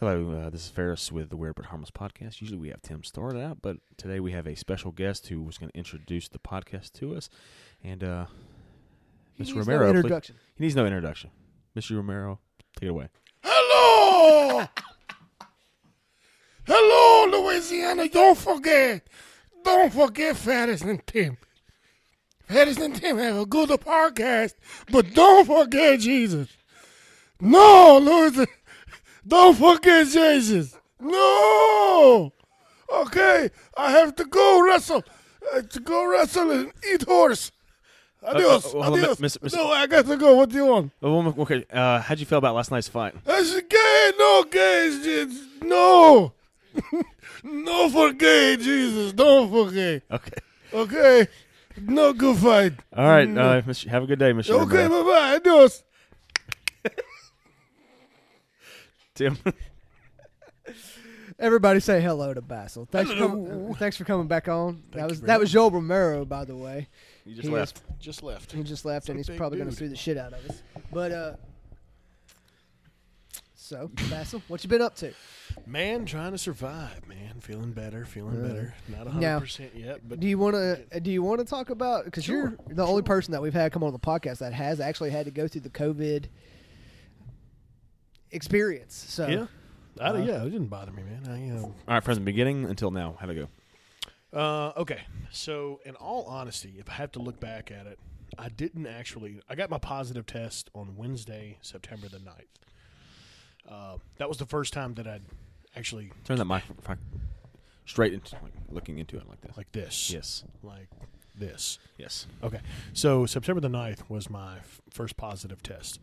Hello, this is Ferris with the Weird But Harmless podcast. Usually we have Tim start out, but today we have a special guest who was going to introduce the podcast to us. And Mr. Romero, no introduction. He needs no introduction. Mr. Romero, take it away. Hello! Hello, Louisiana. Don't forget Ferris and Tim. Ferris and Tim have a good podcast, but don't forget Jesus. No, Louisiana. Don't forget Jesus. No. Okay, I have to go wrestle. And eat horse. Adios. Adios. No, I got to go. What do you want? Okay, how'd you feel about last night's fight? That's gay. No gay. No. No for gay, Jesus. Don't forget. Okay. Okay. No good fight. All right. Have a good day, Mr. Okay, Romero. bye-bye. Adios. Tim. Everybody say hello to Basil. Thanks for coming back on. That was Joel Romero, by the way. You just left. Just left. He just left, and he's probably going to sue the shit out of us. But so Basil, what you been up to? Man, trying to survive. Man, feeling better. Not 100% yet, but Do you want to talk about, because you're the only person that we've had come on the podcast that has actually had to go through the COVID experience. So yeah. It didn't bother me, man. All right, from the beginning until now, how'd it go? Okay, so in all honesty, if I have to look back at it, I got my positive test on Wednesday, September the 9th. That was the first time that I'd actually... Turn that microphone straight into, looking into it like this. Like this. Yes. Like this. Yes. Okay, so September the 9th was my first positive test.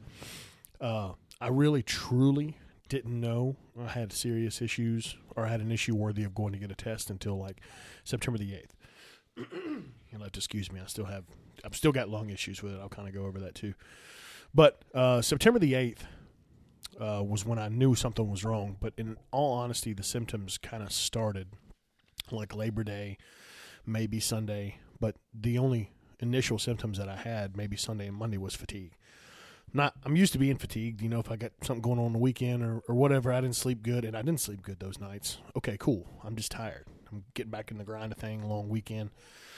I really, truly didn't know I had serious issues or I had an issue worthy of going to get a test until like September the 8th. You'll have to excuse me. I've still got lung issues with it. I'll kind of go over that too. But September the 8th was when I knew something was wrong. But in all honesty, the symptoms kind of started like Labor Day, maybe Sunday. But the only initial symptoms that I had, maybe Sunday and Monday, was fatigue. I'm used to being fatigued, if I got something going on the weekend or whatever. I didn't sleep good, and I didn't sleep good those nights. Okay, cool. I'm just tired. I'm getting back in the grind of thing, long weekend.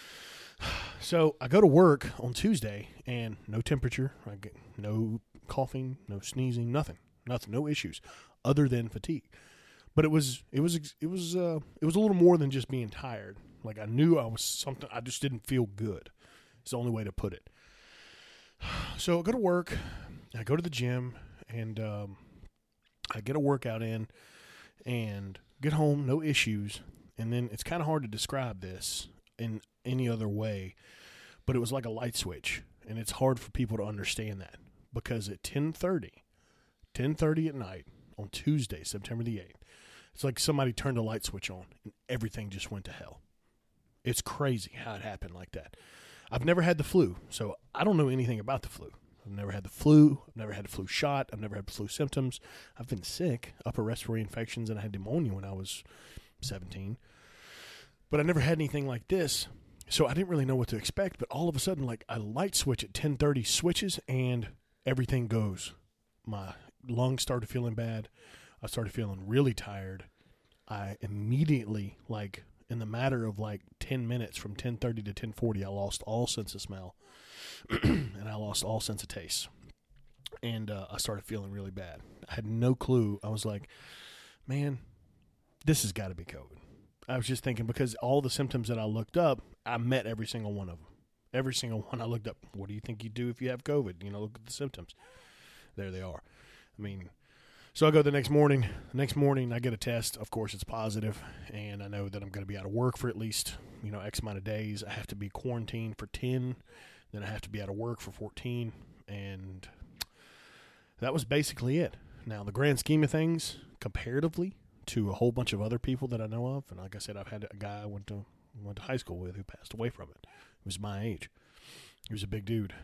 So I go to work on Tuesday, and no temperature. I get no coughing, no sneezing, nothing, no issues other than fatigue. But it was a little more than just being tired. Like I knew I was something. I just didn't feel good. It's the only way to put it. So I go to work, I go to the gym, and I get a workout in and get home, no issues. And then it's kind of hard to describe this in any other way, but it was like a light switch. And it's hard for people to understand that because at 10:30 at night on Tuesday, September the 8th, it's like somebody turned a light switch on and everything just went to hell. It's crazy how it happened like that. I've never had the flu, so I don't know anything about the flu. I've never had the flu. I've never had a flu shot. I've never had flu symptoms. I've been sick, upper respiratory infections, and I had pneumonia when I was 17. But I never had anything like this, so I didn't really know what to expect. But all of a sudden, like a light switch at 10:30 switches, and everything goes. My lungs started feeling bad. I started feeling really tired. I immediately, in the matter of 10 minutes, from 10:30 to 10:40, I lost all sense of smell and I lost all sense of taste. And I started feeling really bad. I had no clue. I was like, man, this has got to be COVID. I was just thinking because all the symptoms that I looked up, I met every single one of them. Every single one I looked up. What do you think you do if you have COVID? Look at the symptoms. There they are. So I go the next morning. The next morning, I get a test. Of course, it's positive, and I know that I'm going to be out of work for at least, X amount of days. I have to be quarantined for 10, then I have to be out of work for 14, and that was basically it. Now, the grand scheme of things, comparatively to a whole bunch of other people that I know of, and like I said, I've had a guy I went to high school with who passed away from it. He was my age. He was a big dude,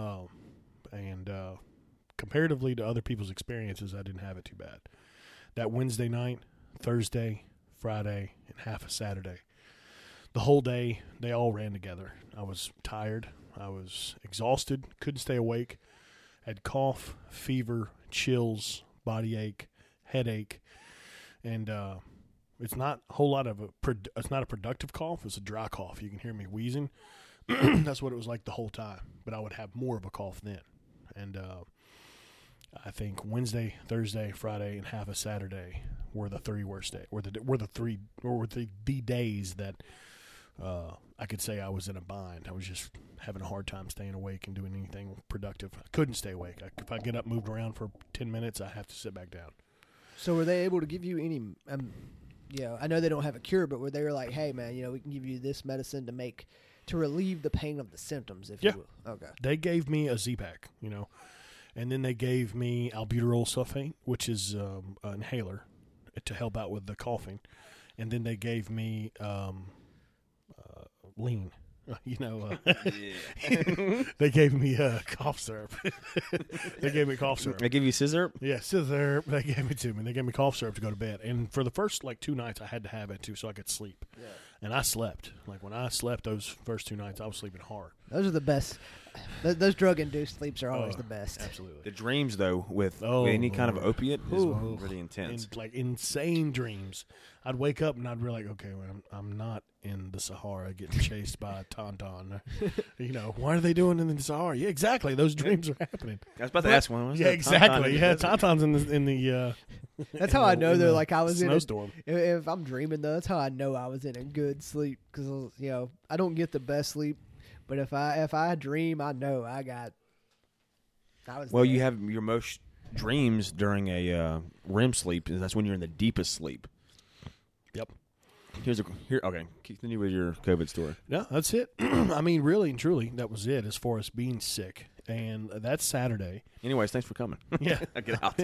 and comparatively to other people's experiences, I didn't have it too bad. That Wednesday night, Thursday, Friday, and half of Saturday, the whole day, they all ran together. I was tired. I was exhausted. Couldn't stay awake. Had cough, fever, chills, body ache, headache. And it's not a whole lot of it's not a productive cough. It's a dry cough. You can hear me wheezing. That's what it was like the whole time. But I would have more of a cough then. And I think Wednesday, Thursday, Friday, and half of Saturday were the three worst days. Were the days that I could say I was in a bind. I was just having a hard time staying awake and doing anything productive. I couldn't stay awake. If I get up, moved around for 10 minutes, I have to sit back down. So were they able to give you any? I know they don't have a cure, but were they like, hey man, we can give you this medicine to relieve the pain of the symptoms, if you will. Okay. They gave me a Z-Pack, and then they gave me albuterol sulfate, which is an inhaler to help out with the coughing, and then they gave me lean. They gave me cough syrup. They gave me cough syrup. They give you scissor? Yeah, scissor. They gave it to me. They gave me cough syrup to go to bed. And for the first 2 nights, I had to have it too, so I could sleep. Yeah. And I slept. When I slept those first 2 nights, I was sleeping hard. Those are the best. Those drug-induced sleeps are always the best. Absolutely. The dreams, though, with any kind of opiate is really intense. Insane dreams. I'd wake up and I'd be like, okay, well, I'm not in the Sahara getting chased by a tauntaun. What are they doing in the Sahara? Yeah, exactly. Those dreams are happening. I was about to ask one. Yeah, exactly. Yeah, tauntauns in the that's how I know they're like I was snowstorm. If I'm dreaming though, that's how I know I was in a good sleep because I don't get the best sleep, but if I dream, I know I was. Well, there. you have your most dreams during a REM sleep. That's when you're in the deepest sleep. Yep. Okay. Continue with your COVID story. Yeah, that's it. I mean, really and truly, that was it as far as being sick. And that's Saturday. Anyways, thanks for coming. Yeah. Get out.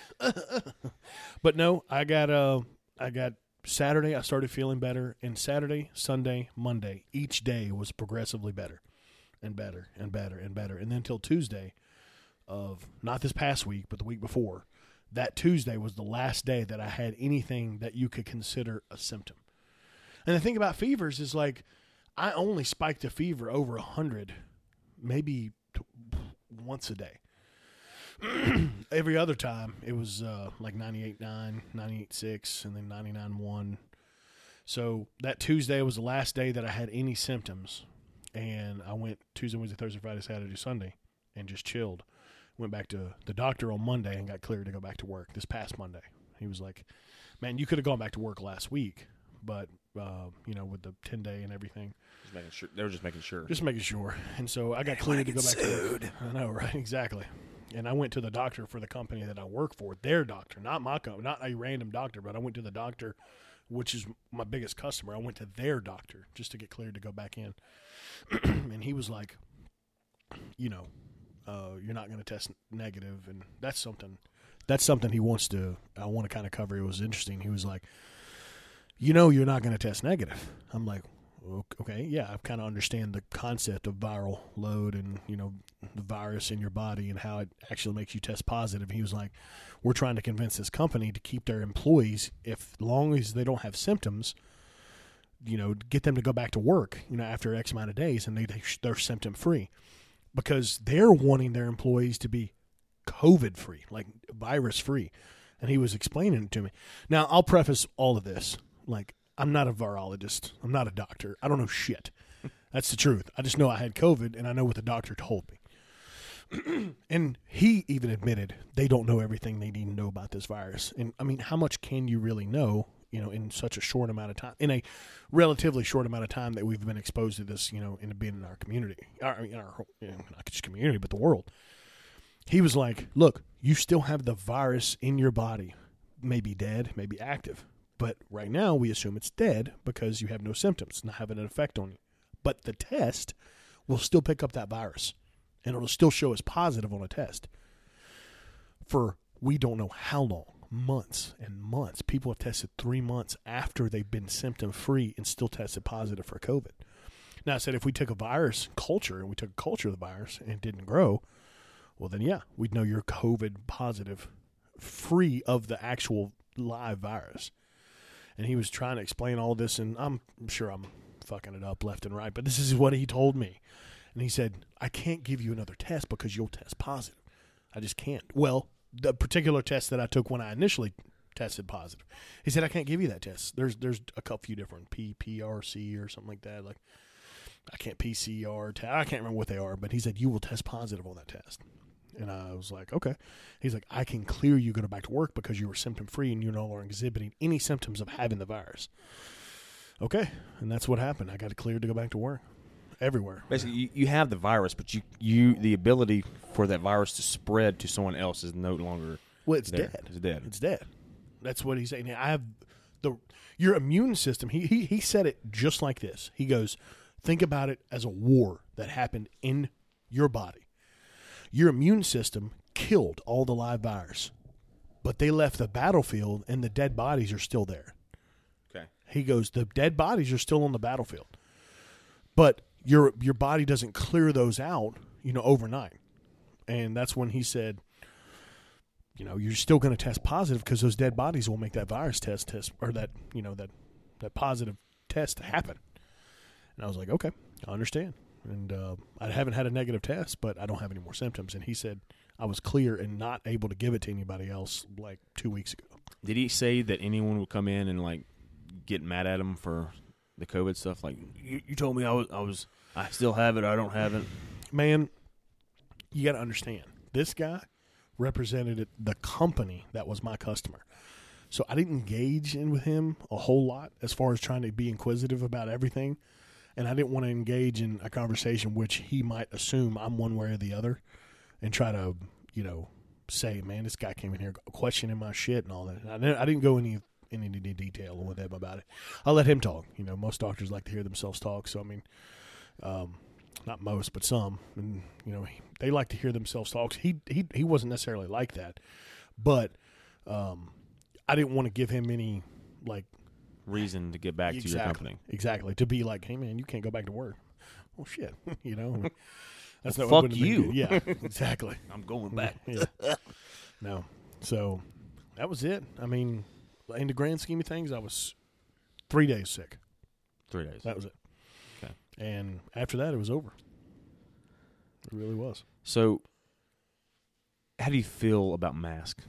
But no, I got Saturday, I started feeling better. And Saturday, Sunday, Monday, each day was progressively better and better and better and better. And then until Tuesday of, not this past week, but the week before, that Tuesday was the last day that I had anything that you could consider a symptom. And the thing about fevers is I only spiked a fever over 100, maybe once a day. Every other time it was 98.9, 98.6, and then 99.1. So that Tuesday was the last day that I had any symptoms. And I went Tuesday, Wednesday, Thursday, Friday, Saturday, Sunday, and just chilled. Went back to the doctor on Monday and got cleared to go back to work this past Monday. He was like, man, you could have gone back to work last week, but, with the 10-day and everything. Just making sure. They were just making sure. Just making sure. And so I got cleared to go back to work. I know, right? Exactly. And I went to the doctor for the company that I work for, their doctor, not my company, not a random doctor, but I went to the doctor, which is my biggest customer. I went to their doctor just to get cleared to go back in. And he was like, you're not going to test negative. And that's something I want to kind of cover. It was interesting. He was like, you're not going to test negative. I'm like, okay, yeah, I kind of understand the concept of viral load and, the virus in your body and how it actually makes you test positive. He was like, we're trying to convince this company to keep their employees, if long as they don't have symptoms, get them to go back to work, after X amount of days, and they're symptom free, because they're wanting their employees to be COVID free, like virus free. And he was explaining it to me. Now, I'll preface all of this. I'm not a virologist. I'm not a doctor. I don't know shit. That's the truth. I just know I had COVID, and I know what the doctor told me. And he even admitted they don't know everything they need to know about this virus. And, I mean, how much can you really know, in such a short amount of time, in a relatively short amount of time that we've been exposed to this, in being in our community, not just community, but the world. He was like, look, you still have the virus in your body, maybe dead, maybe active. But right now we assume it's dead because you have no symptoms, not having an effect on you. But the test will still pick up that virus, and it'll still show as positive on a test. For we don't know how long, months and months. People have tested 3 months after they've been symptom-free and still tested positive for COVID. Now, I said if we took a virus culture and we took a culture of the virus and it didn't grow, well, then, yeah, we'd know you're COVID positive, free of the actual live virus. And he was trying to explain all this, and I'm sure I'm fucking it up left and right, but this is what he told me. And he said, I can't give you another test because you'll test positive. I just can't. Well, the particular test that I took when I initially tested positive. He said, I can't give you that test. There's a few different PRC or something like that. Like, I can't PCR. I can't remember what they are, but he said, you will test positive on that test. And I was like, okay. He's like, I can clear you go back to work because you were symptom-free and you're no longer exhibiting any symptoms of having the virus. Okay. And that's what happened. I got cleared to go back to work everywhere. Basically, you have the virus, but you the ability for that virus to spread to someone else is no longer it's there. dead. It's dead. It's dead. That's what he's saying. I have your immune system. He said it just like this. He goes, think about it as a war that happened in your body. Your immune system killed all the live virus, but they left the battlefield and the dead bodies are still there. Okay. He goes, the dead bodies are still on the battlefield, but your body doesn't clear those out, overnight. And that's when he said, you're still going to test positive because those dead bodies will make that virus test or that positive test happen. And I was like, okay, I understand. And I haven't had a negative test, but I don't have any more symptoms. And he said I was clear and not able to give it to anybody else like 2 weeks ago. Did he say that anyone would come in and like get mad at him for the COVID stuff? Like, you told me I still have it, I don't have it. Man, you got to understand. This guy represented the company that was my customer. So I didn't engage in with him a whole lot as far as trying to be inquisitive about everything. And I didn't want to engage in a conversation which he might assume I'm one way or the other and try to, say, man, this guy came in here questioning my shit and all that. I didn't go in any detail with him about it. I'll let him talk. Most doctors like to hear themselves talk. So, I mean, not most, but some. And, they like to hear themselves talk. He wasn't necessarily like that. But I didn't want to give him any, reason to get back to your company. Exactly. To be like, hey, man, you can't go back to work. Well, shit. That's well, not fuck you. Yeah, exactly. I'm going back. Yeah. No. So that was it. I mean, in the grand scheme of things, I was 3 days sick. 3 days. That was it. Okay. And after that, it was over. It really was. So how do you feel about masks?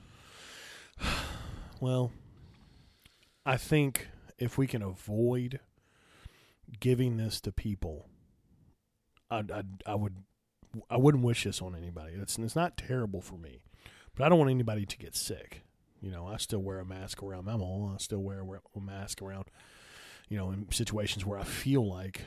Well, I think if we can avoid giving this to people, I wouldn't wish this on anybody. It's not terrible for me, but I don't want anybody to get sick. I still wear a mask around my mom. I still wear a mask around, in situations where I feel like,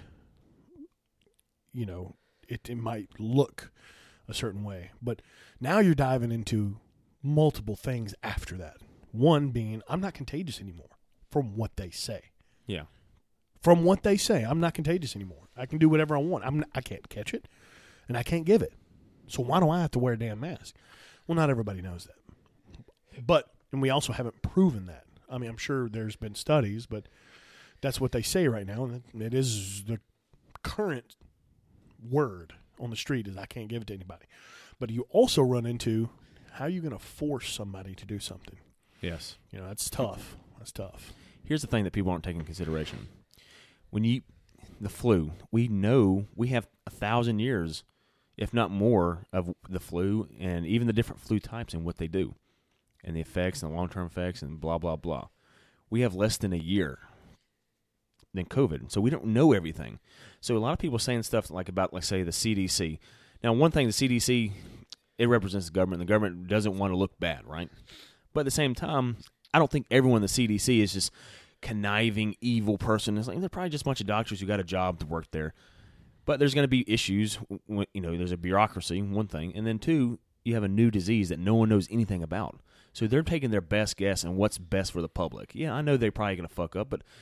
it might look a certain way. But now you're diving into multiple things after that. One being, I'm not contagious anymore. From what they say. Yeah. From what they say, I'm not contagious anymore. I can do whatever I want. I can't catch it, and I can't give it. So why do I have to wear a damn mask? Well, not everybody knows that. And we also haven't proven that. I mean, I'm sure there's been studies, but that's what they say right now, and it is the current word on the street is I can't give it to anybody. But you also run into, how are you going to force somebody to do something? Yes. That's tough. That's tough. Here's the thing that people aren't taking into consideration. The flu, we know we have 1,000 years, if not more, of the flu and even the different flu types and what they do and the effects and the long-term effects and blah, blah, blah. We have less than a year than COVID, so we don't know everything. So a lot of people are saying stuff about, say, the CDC. Now, one thing, the CDC, it represents the government. The government doesn't want to look bad, right? But at the same time, I don't think everyone in the CDC is just conniving, evil person. It's they're probably just a bunch of doctors who got a job to work there. But there's going to be issues. There's a bureaucracy, one thing. And then two, you have a new disease that no one knows anything about. So they're taking their best guess on what's best for the public. Yeah, I know they're probably going to fuck up, but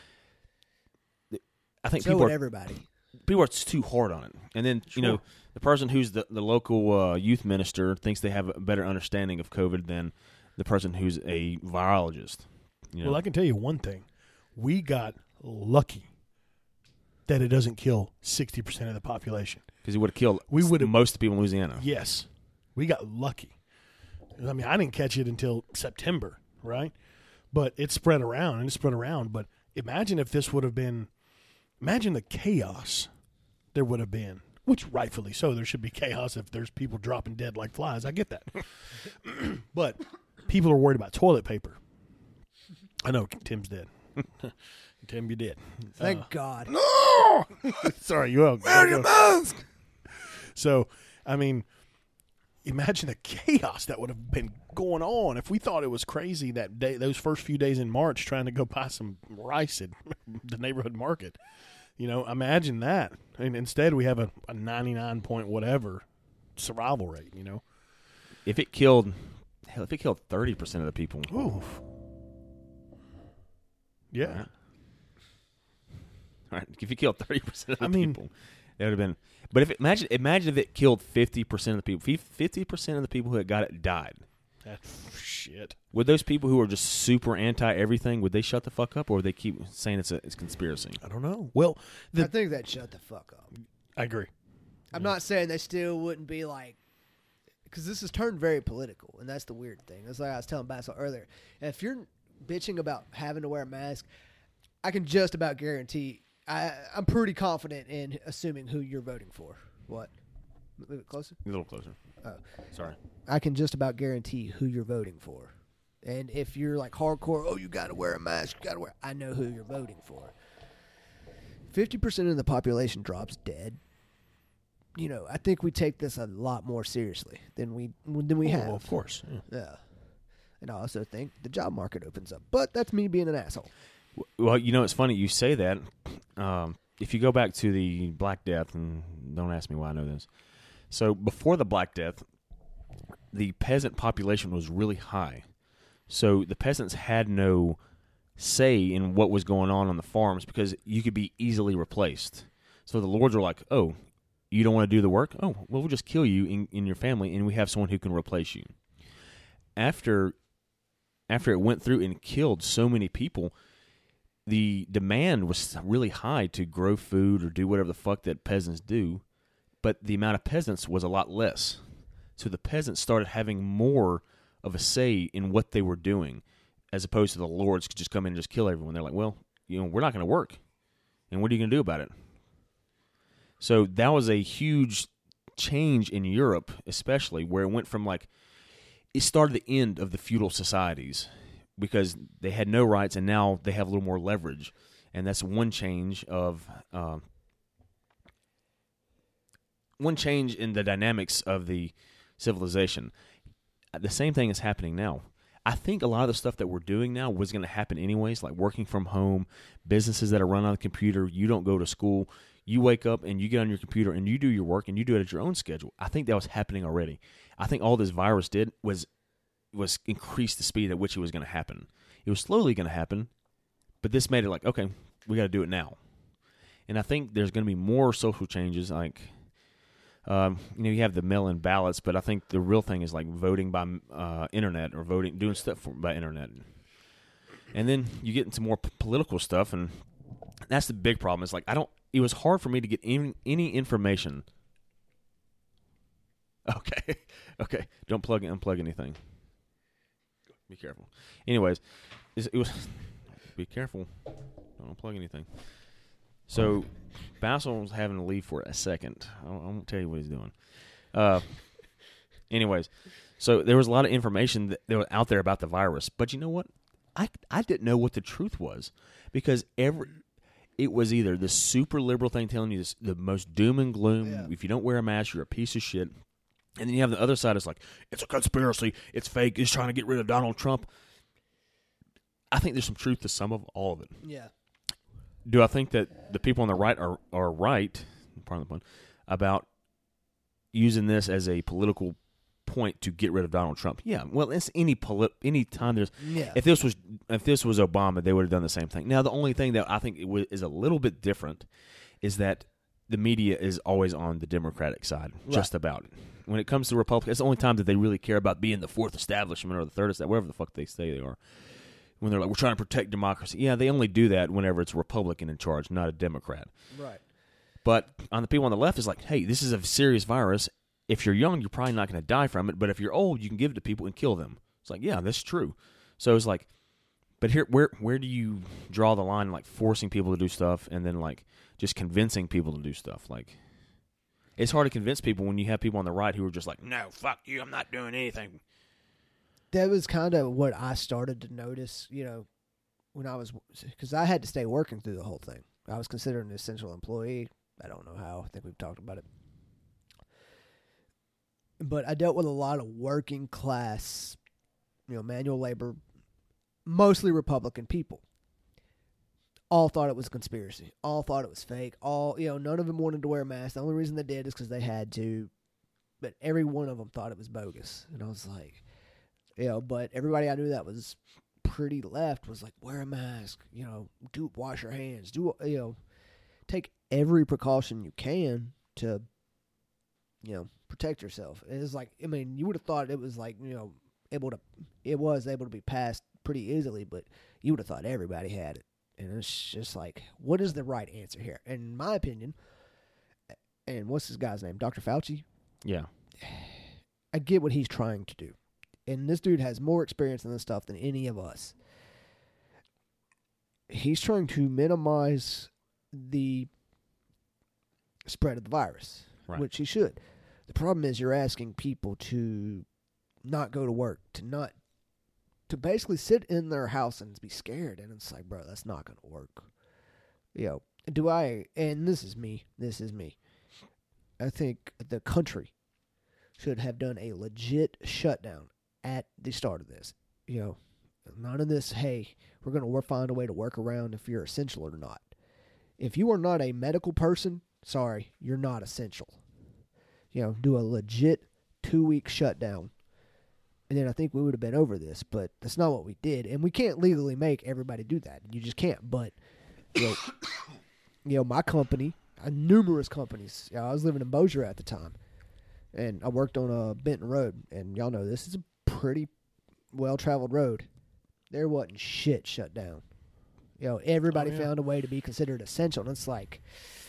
I think everybody. People are too hard on it. And then, Sure. The person who's the local youth minister thinks they have a better understanding of COVID than the person who's a virologist. Well, I can tell you one thing. We got lucky that it doesn't kill 60% of the population. Because it would have killed most of the people in Louisiana. Yes. We got lucky. I mean, I didn't catch it until September, right? But it spread around, But imagine if this would have been – imagine the chaos there would have been, which rightfully so. There should be chaos if there's people dropping dead like flies. I get that. But people are worried about toilet paper. I know Tim's dead. Tim, you did. Thank God. No. Sorry, you will. Wear your mask. So, I mean, imagine the chaos that would have been going on if we thought it was crazy that day, those first few days in March, trying to go buy some rice at the neighborhood market. Imagine that. And instead, we have a 99 point whatever survival rate. If it killed 30% of the people, Oof. Yeah. All right. If you killed 30% of the mean, people, that would have been. But imagine if it killed 50% of the people. 50% of the people who had got it died. That's shit. Would those people who are just super anti everything, would they shut the fuck up, or would they keep saying it's conspiracy? I don't know. Well, I think they'd shut the fuck up. I agree. I'm not saying they still wouldn't be like, because this has turned very political, and that's the weird thing. That's like I was telling Basil earlier. If you're bitching about having to wear a mask, I can just about guarantee. I'm pretty confident in assuming who you're voting for. What? Move it closer? A little closer. Oh. Sorry. I can just about guarantee who you're voting for. And if you're like hardcore, oh, you got to wear a mask, I know who you're voting for. 50% of the population drops dead. I think we take this a lot more seriously than we have. Well, of course. Yeah. And I also think the job market opens up. But that's me being an asshole. Well, it's funny you say that. If you go back to the Black Death, and don't ask me why I know this. So before the Black Death, the peasant population was really high. So the peasants had no say in what was going on the farms because you could be easily replaced. So the lords were like, oh, you don't want to do the work? Oh, well, we'll just kill you in your family, and we have someone who can replace you. After it went through and killed so many people, the demand was really high to grow food or do whatever the fuck that peasants do, but the amount of peasants was a lot less. So the peasants started having more of a say in what they were doing, as opposed to the lords could just come in and just kill everyone. They're like, well, we're not going to work, and what are you going to do about it? So that was a huge change in Europe, especially, where it went from it started the end of the feudal societies because they had no rights, and now they have a little more leverage. And that's one change in the dynamics of the civilization. The same thing is happening now. I think a lot of the stuff that we're doing now was going to happen anyways, like working from home, businesses that are run on the computer, you don't go to school, you wake up and you get on your computer and you do your work and you do it at your own schedule. I think that was happening already. I think all this virus did was increase the speed at which it was going to happen. It was slowly going to happen, but this made it like, okay, we got to do it now. And I think there's going to be more social changes, like you have the mail-in ballots, but I think the real thing is like voting by internet or doing stuff by internet. And then you get into more political stuff, and that's the big problem. It's like it was hard for me to get any information. Okay. Don't unplug anything. Be careful. Anyways, it was be careful. Don't unplug anything. So Basil was having to leave for a second. I won't tell you what he's doing. Anyways, so there was a lot of information that was out there about the virus. But you know what? I didn't know what the truth was because it was either the super liberal thing telling you the most doom and gloom. Yeah. If you don't wear a mask, you're a piece of shit. And then you have the other side. It's like, it's a conspiracy. It's fake. It's trying to get rid of Donald Trump. I think there's some truth to some of all of it. Yeah. Do I think that the people on the right are right, pardon the pun, about using this as a political point to get rid of Donald Trump? Yeah. Well, it's any time there's if this was Obama, they would have done the same thing. Now, the only thing that I think is a little bit different is that the media is always on the Democratic side, just about. When it comes to Republicans, it's the only time that they really care about being the fourth establishment or the third establishment, whatever the fuck they say they are. When they're like, we're trying to protect democracy. Yeah, they only do that whenever it's a Republican in charge, not a Democrat. Right. But on the people on the left, it's like, hey, this is a serious virus. If you're young, you're probably not going to die from it. But if you're old, you can give it to people and kill them. It's like, yeah, that's true. So it's like, but here, where do you draw the line, like forcing people to do stuff and then like just convincing people to do stuff? Like, it's hard to convince people when you have people on the right who are just like, no, fuck you, I'm not doing anything. That was kind of what I started to notice, when I was, because I had to stay working through the whole thing. I was considered an essential employee. I don't know how. I think we've talked about it. But I dealt with a lot of working class, manual labor, mostly Republican people. All thought it was a conspiracy. All thought it was fake. None of them wanted to wear a mask. The only reason they did is because they had to. But every one of them thought it was bogus. And I was like, but everybody I knew that was pretty left was like, wear a mask, wash your hands, take every precaution you can to, protect yourself. And it's like, you would have thought it was like, able to be passed pretty easily, but you would have thought everybody had it. And it's just like, what is the right answer here? And in my opinion, and what's this guy's name? Dr. Fauci? Yeah. I get what he's trying to do. And this dude has more experience in this stuff than any of us. He's trying to minimize the spread of the virus, Right. which he should. The problem is you're asking people to not go to work, to basically sit in their house and be scared. And it's like, bro, that's not going to work. And this is me. I think the country should have done a legit shutdown at the start of this. None of this, hey, we're going to find a way to work around if you're essential or not. If you are not a medical person, sorry, you're not essential. Do a legit 2-week shutdown. And then I think we would have been over this, but that's not what we did. And we can't legally make everybody do that. You just can't. But, my company, numerous companies, I was living in Bossier at the time, and I worked on Benton Road. And y'all know this is a pretty well-traveled road. There wasn't shit shut down. Everybody found a way to be considered essential. And it's like,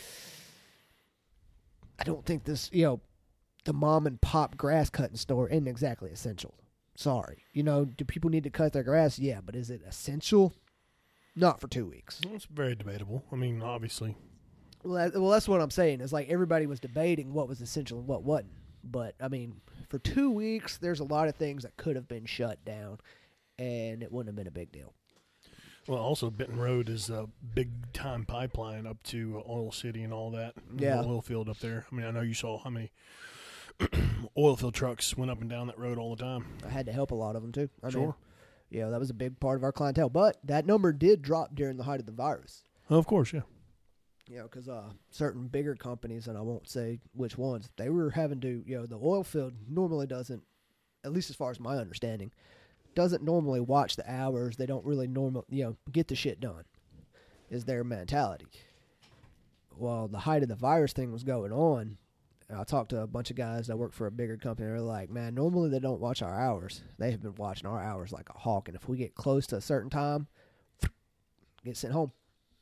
I don't think this, the mom and pop grass cutting store isn't exactly essential. Sorry. Do people need to cut their grass? Yeah, but is it essential? Not for 2 weeks. Well, it's very debatable. Obviously. Well, that's what I'm saying. It's like everybody was debating what was essential and what wasn't. But, for 2 weeks, there's a lot of things that could have been shut down, and it wouldn't have been a big deal. Well, also, Benton Road is a big-time pipeline up to Oil City and all that. Yeah. The oil field up there. I know you saw how many oil field trucks went up and down that road all the time. I had to help a lot of them, too. Sure. That was a big part of our clientele. But that number did drop during the height of the virus. Oh, of course, yeah. Because certain bigger companies, and I won't say which ones, they were having to, the oil field normally doesn't, at least as far as my understanding, doesn't normally watch the hours. They don't really get the shit done, is their mentality. Well, the height of the virus thing was going on. I talked to a bunch of guys that work for a bigger company. They're like, man, normally they don't watch our hours. They have been watching our hours like a hawk. And if we get close to a certain time, get sent home.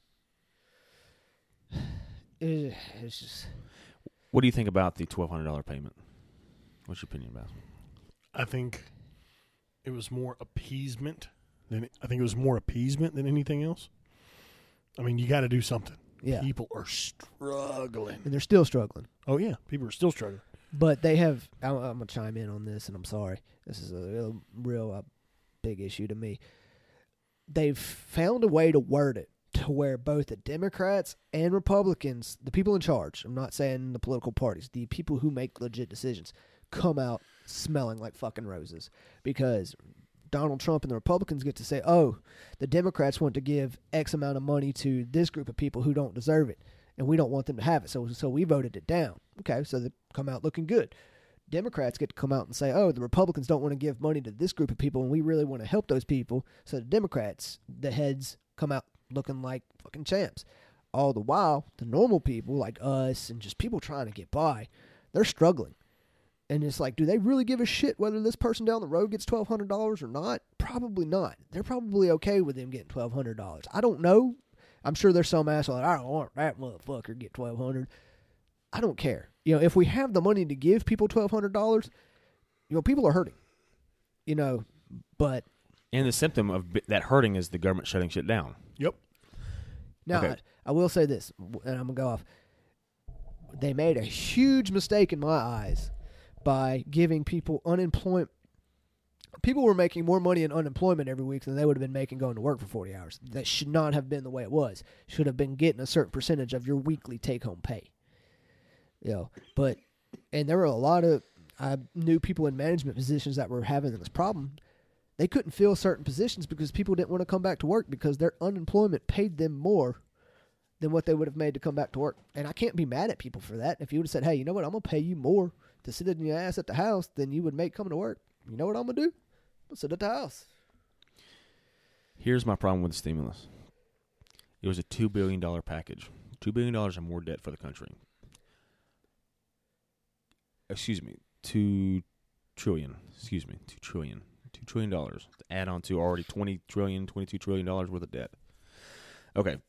It's just. What do you think about the $1,200 payment? What's your opinion about it? I think it was more appeasement than anything else. You got to do something. Yeah. People are struggling. And they're still struggling. Oh, yeah. People are still struggling. But they have, I'm going to chime in on this, and I'm sorry. This is a real big issue to me. They've found a way to word it to where both the Democrats and Republicans, the people in charge, I'm not saying the political parties, the people who make legit decisions, come out smelling like fucking roses. Because Donald Trump and the Republicans get to say, oh, the Democrats want to give X amount of money to this group of people who don't deserve it, and we don't want them to have it, so we voted it down. Okay, so they come out looking good. Democrats get to come out and say, oh, the Republicans don't want to give money to this group of people, and we really want to help those people. So the Democrats, the heads, come out looking like fucking champs. All the while, the normal people like us and just people trying to get by, they're struggling. And it's like, do they really give a shit whether this person down the road gets $1,200 or not? Probably not. They're probably okay with them getting $1,200. I don't know. I'm sure there's some asshole like, I don't want that motherfucker get $1,200. I don't care. If we have the money to give people $1,200, people are hurting. But And the symptom of that hurting is the government shutting shit down. Yep. now Okay. I will say this, and I'm gonna go off. They made a huge mistake in my eyes by giving people unemployment people were making more money in unemployment every week than they would have been making going to work for 40 hours. That should not have been the way it was. Should have been getting a certain percentage of your weekly take-home pay. But and there were a lot of I knew people in management positions that were having this problem. They couldn't fill certain positions because people didn't want to come back to work because their unemployment paid them more than what they would have made to come back to work. And I can't be mad at people for that. If you would have said, hey, you know what, I'm going to pay you more to sit in your ass at the house than you would make coming to work. You know what I'm going to do? I'm going to sit at the house. Here's my problem with the stimulus. It was a $2 billion package. $2 billion in more debt for the country. Excuse me, $2 trillion. Excuse me, $2 trillion. $2 trillion to add on to already $20 trillion, $22 trillion worth of debt. Okay.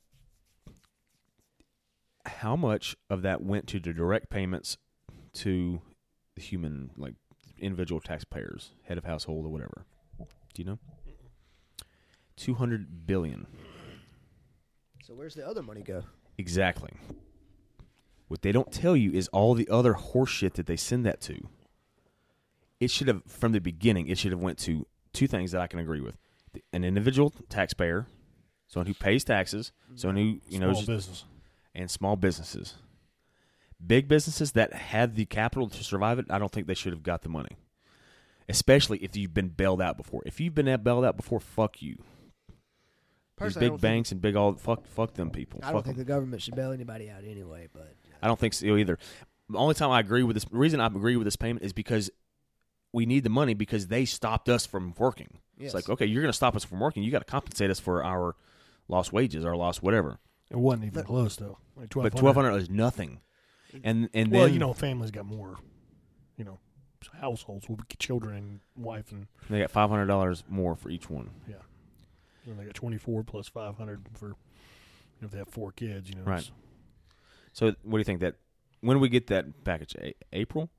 How much of that went to the direct payments to the human, like individual taxpayers, head of household or whatever? Do you know? $200 billion. So where's the other money go? Exactly. What they don't tell you is all the other horse shit that they send that to. It should have, from the beginning, it should have went to two things that I can agree with: an individual taxpayer, someone who pays taxes, someone who Small business. and small businesses. Big businesses that had the capital to survive it, I don't think they should have got the money. Especially if you've been bailed out before. If you've been bailed out before, fuck you. These Personally, big banks and big all fuck them people. I don't think the government should bail anybody out anyway. But I don't think so either. The only time I agree with this, the reason I agree with this payment is because we need the money because they stopped us from working. Yes. It's like, okay, you're going to stop us from working. You got to compensate us for our lost wages, our lost whatever. It wasn't even close though. Like But $1,200 is nothing. And then, well, families got more, households with children and wife, and they got $500 more for each one. yeah, and they got 24 plus 500 for if they have 4 kids. Right. So, what do you think that? When do we get that package? April?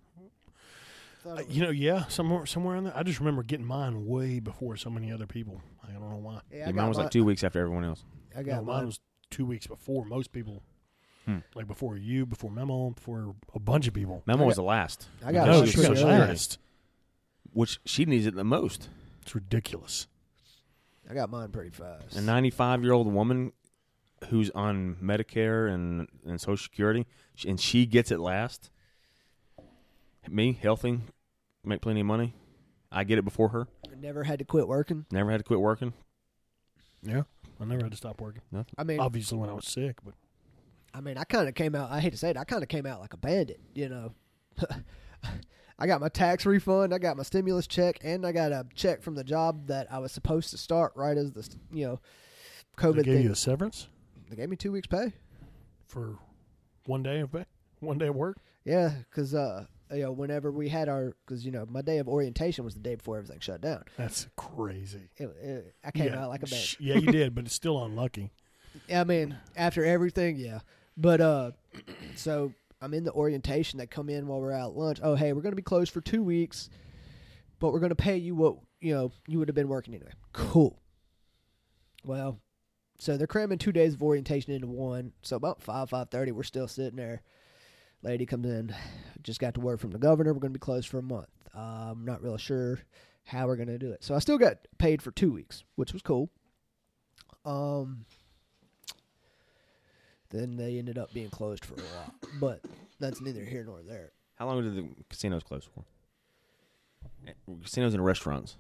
Yeah, somewhere in there. I just remember getting mine way before so many other people. I don't know why. yeah, Mine was like 2 weeks after everyone else. I got Mine was 2 weeks before most people. Like before you, before Memo, before a bunch of people. Memo was the last. I got No, mine she pretty was early. last. Which she needs it the most. It's ridiculous. I got mine pretty fast. A 95-year-old woman who's on Medicare and Social Security, and she gets it last. Me, healthy, make plenty of money. I get it before her. I never had to quit working. Never had to quit working. Yeah, I never had to stop working. Nothing. I mean, Obviously, when I was sick, but I kind of came out. I hate to say it. I kind of came out like a bandit. I got my tax refund. I got my stimulus check, and I got a check from the job that I was supposed to start right as the COVID they gave thing. you a severance They gave me 2 weeks pay. for 1 day of pay, 1 day of work. Yeah, because whenever we had because my day of orientation was the day before everything shut down. That's crazy. I came out like a bandit. Yeah, you did, but it's still unlucky. I mean, after everything, yeah. But so I'm in the orientation. They come in while we're out at lunch. Oh, hey, we're going to be closed for 2 weeks, but we're going to pay you what you would have been working anyway. Cool. Well, so they're cramming 2 days of orientation into one. So about 5:30, we're still sitting there. Lady comes in. Just got to word from the governor. We're going to be closed for a month. I'm not really sure how we're going to do it. So I still got paid for 2 weeks, which was cool. Then they ended up being closed for a while. But that's neither here nor there. How long did the casinos close for? Casinos and restaurants.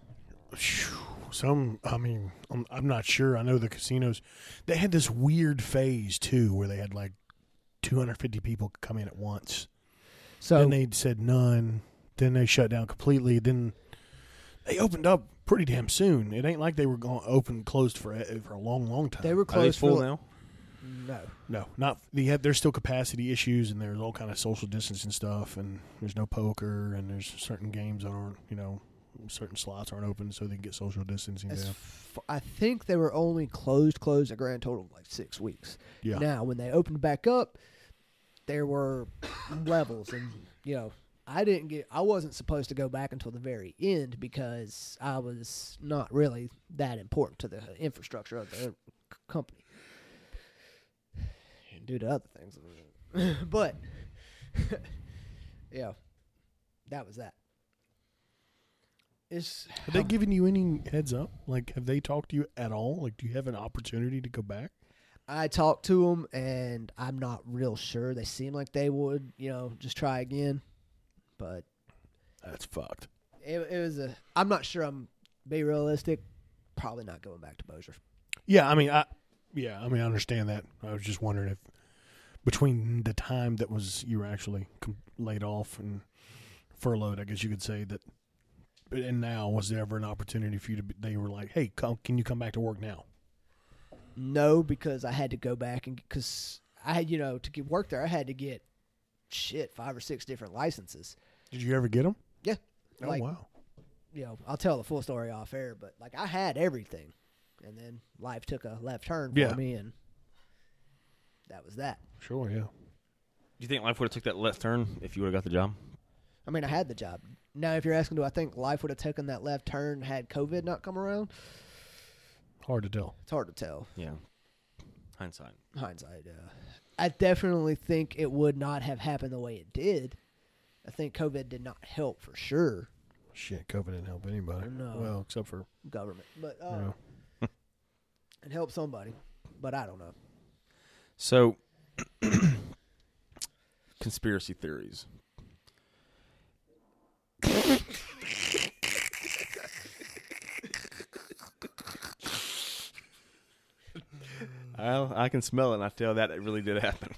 I'm not sure. I know the casinos, they had this weird phase too, where they had like 250 people come in at once. So Then they said none. Then they shut down completely. Then they opened up pretty damn soon. It ain't like they were going closed for a long time. they were Are they closed full for now? No. not there's still capacity issues, and there's all kind of social distancing stuff, and there's no poker, and there's certain games that aren't, certain slots aren't open, so they can get social distancing down. I think they were only closed a grand total of like 6 weeks. Yeah. Now, when they opened back up, there were levels, and I wasn't supposed to go back until the very end because I was not really that important to the infrastructure of the company. Due to other things. But, yeah, that was that. It's Have they given you any heads up? Like, have they talked to you at all? Like, do you have an opportunity to go back? I talked to them, and I'm not real sure. They seem like they would, just try again. But That's fucked. it was I'm not sure. I'm be realistic. Probably not going back to Bossier. Yeah, I mean, I understand that. I was just wondering if between the time that you were actually laid off and furloughed, I guess you could say that, and now, was there ever an opportunity for you to? They were like, "Hey, can you come back to work now?" No, because I had to go back because I had, to get work there, I had to get 5 or 6 different licenses. Did you ever get them? Yeah. Oh, wow. I'll tell the full story off air, but I had everything, and then life took a left turn for me, and that was that. Sure, yeah. Do you think life would have took that left turn if you would have got the job? I mean, I had the job. Now, if you're asking, do I think life would have taken that left turn had COVID not come around? Hard to tell. It's hard to tell. Yeah. Hindsight. I definitely think it would not have happened the way it did. I think COVID did not help for sure. Shit, COVID didn't help anybody. No. Well, except for Government. But yeah. it helped somebody. But I don't know. So, conspiracy theories. I can smell it, and I tell that it really did happen.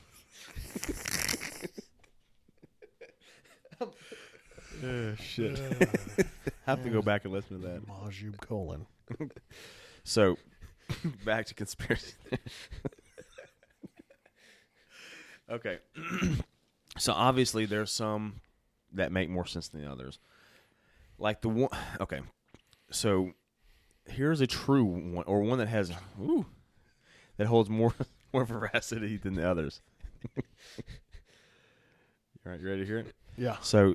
Oh, shit. I have to go back and listen to that. Majub colon. So, back to conspiracy theories. Okay. So, obviously, there's some that make more sense than the others. Like the one... Okay. So, here's a true one, or one that has... that holds more veracity than the others. All right, you ready to hear it? Yeah. So,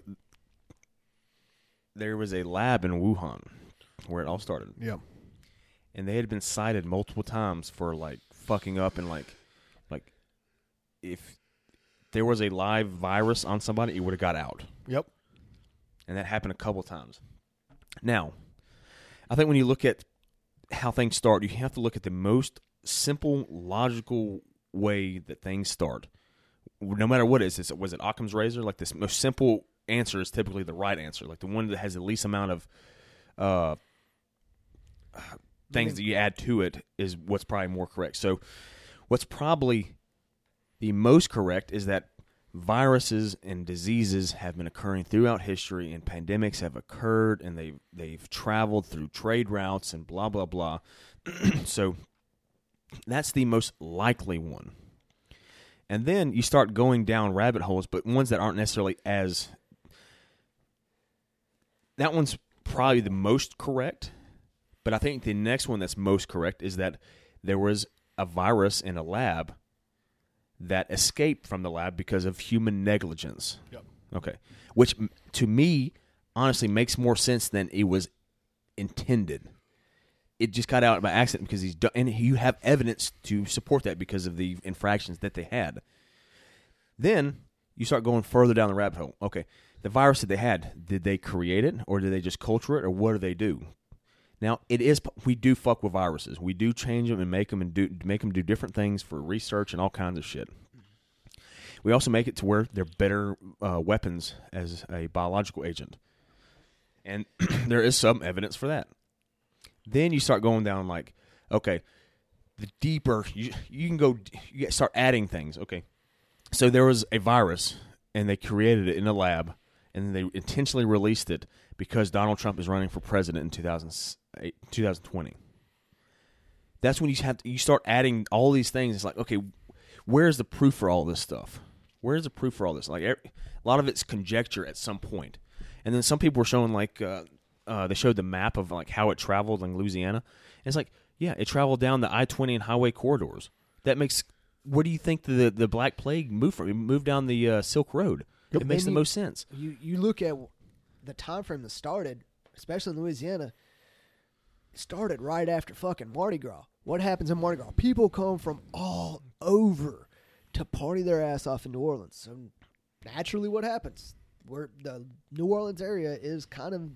there was a lab in Wuhan where it all started. Yeah. And they had been cited multiple times for, fucking up and, if there was a live virus on somebody, it would have got out. Yep. And that happened a couple times. Now, I think when you look at how things start, you have to look at the most simple, logical way that things start. No matter what it is. Was it Occam's razor? Like, this most simple answer is typically the right answer. Like, the one that has the least amount of things that you add to it is what's probably more correct. So, what's probably the most correct is that viruses and diseases have been occurring throughout history, and pandemics have occurred, and they've traveled through trade routes and blah, blah, blah. So that's the most likely one. And then you start going down rabbit holes, but ones that aren't necessarily as... That one's probably the most correct, but I think the next one that's most correct is that there was a virus in a lab that escaped from the lab because of human negligence. Yep. Okay. Which, to me, honestly makes more sense than it was intended. It just got out by accident because he's done, and you have evidence to support that because of the infractions that they had. Then you start going further down the rabbit hole. Okay, the virus that they had, did they create it, or did they just culture it, or what do they do? Now, we do fuck with viruses. We do change them and make them do different things for research and all kinds of shit. We also make it to where they're better weapons as a biological agent. And there is some evidence for that. Then you start going down okay, the deeper, you can go, you start adding things. Okay, so there was a virus, and they created it in a lab, and then they intentionally released it because Donald Trump is running for president in 2020. That's when you start adding all these things. It's like, okay, where's the proof for all this stuff? Where's the proof for all this? A lot of it's conjecture at some point. And then some people were showing they showed the map of how it traveled in Louisiana. And it's like, yeah, it traveled down the I-20 and highway corridors. That makes, where do you think the Black Plague moved from? It moved down the Silk Road. Yep. It makes the most sense. You look at the time frame that started, especially in Louisiana, it started right after fucking Mardi Gras. What happens in Mardi Gras? People come from all over to party their ass off in New Orleans. So naturally what happens? The New Orleans area is kind of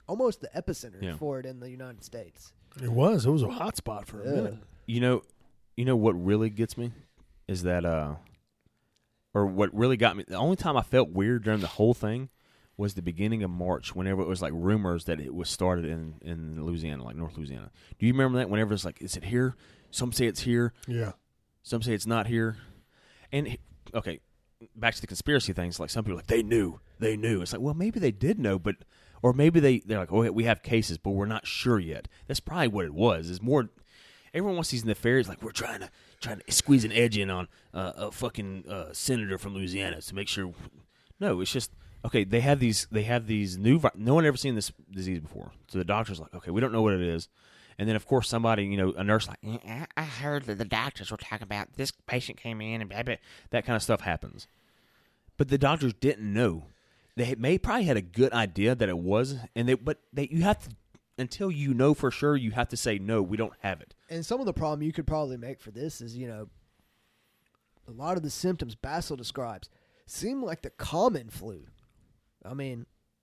almost the epicenter Yeah. for it in the United States. It was a hot spot for a minute. You know what really gets me is that or what really got me, the only time I felt weird during the whole thing was the beginning of March, whenever it was like rumors that it was started in Louisiana, like North Louisiana. Do you remember that? Whenever it's like, is it here? Some say it's here. Yeah. Some say it's not here. And okay, back to the conspiracy things. Like some people are like, they knew. It's like, well, maybe they did know, but or maybe they're like, oh, we have cases, but we're not sure yet. That's probably what it was. Is more. Everyone wants these nefarious, like we're trying to squeeze an edge in on a fucking senator from Louisiana to make sure. No, it's just okay. They have these new. No one ever seen this disease before, so the doctor's like, okay, we don't know what it is. And then, of course, somebody, a nurse like, I heard that the doctors were talking about this patient came in and blah, blah. That kind of stuff happens. But the doctors didn't know. They probably had a good idea that it was, but you have to, until you know for sure, you have to say, no, we don't have it. And some of the problem you could probably make for this is, a lot of the symptoms Basil describes seem like the common flu. I mean,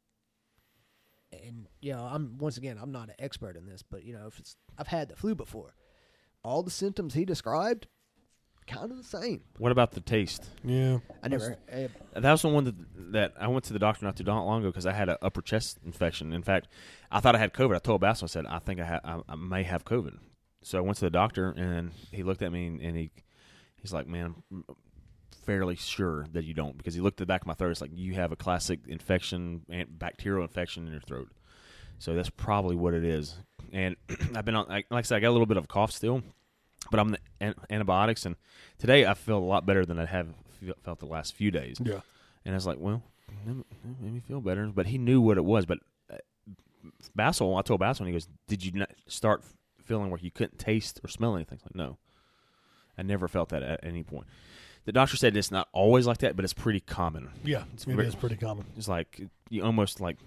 and I'm not an expert in this, but I've had the flu before. All the symptoms he described, kind of the same. What about the taste? Yeah. That was the one that I went to the doctor not too long ago because I had an upper chest infection. In fact, I thought I had COVID. I told Basil, I said, I think I may have COVID. So I went to the doctor, and he looked at me, and he's like, man, I'm fairly sure that you don't, because he looked at the back of my throat. It's like, you have a classic infection, bacterial infection in your throat. So that's probably what it is. And I've been on, like I said, I got a little bit of a cough still, but I'm on antibiotics, and today I feel a lot better than I have felt the last few days. Yeah. And I was like, well, that made me feel better. But he knew what it was. But Basil, I told Basil, and he goes, did you not start feeling where you couldn't taste or smell anything? Like, no. I never felt that at any point. The doctor said it's not always like that, but it's pretty common. Yeah, it is pretty common. It's like, you almost like,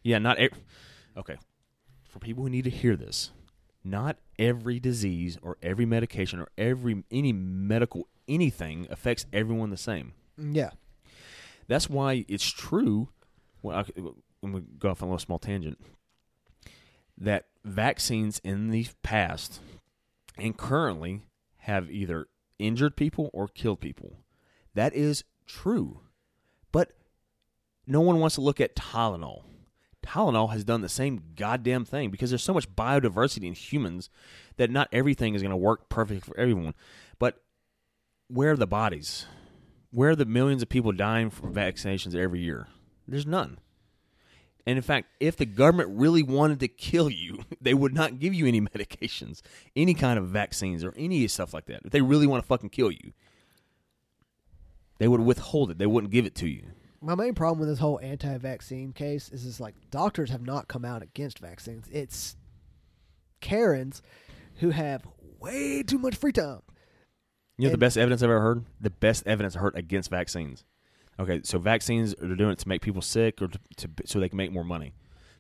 okay. For people who need to hear this, not every disease or every medication or any medical anything affects everyone the same. Yeah. That's why it's true, I'm going to go off on a little small tangent, that vaccines in the past and currently have either injured people or killed people. That is true. But no one wants to look at Tylenol. Tylenol has done the same goddamn thing because there's so much biodiversity in humans that not everything is going to work perfect for everyone. But where are the bodies? Where are the millions of people dying from vaccinations every year? There's none. And in fact, if the government really wanted to kill you, they would not give you any medications, any kind of vaccines, or any stuff like that. If they really want to fucking kill you, they would withhold it. They wouldn't give it to you. My main problem with this whole anti-vaccine case is like doctors have not come out against vaccines. It's Karens who have way too much free time. You know the best evidence I've ever heard? The best evidence I heard against vaccines. Okay, so vaccines are doing it to make people sick or so they can make more money.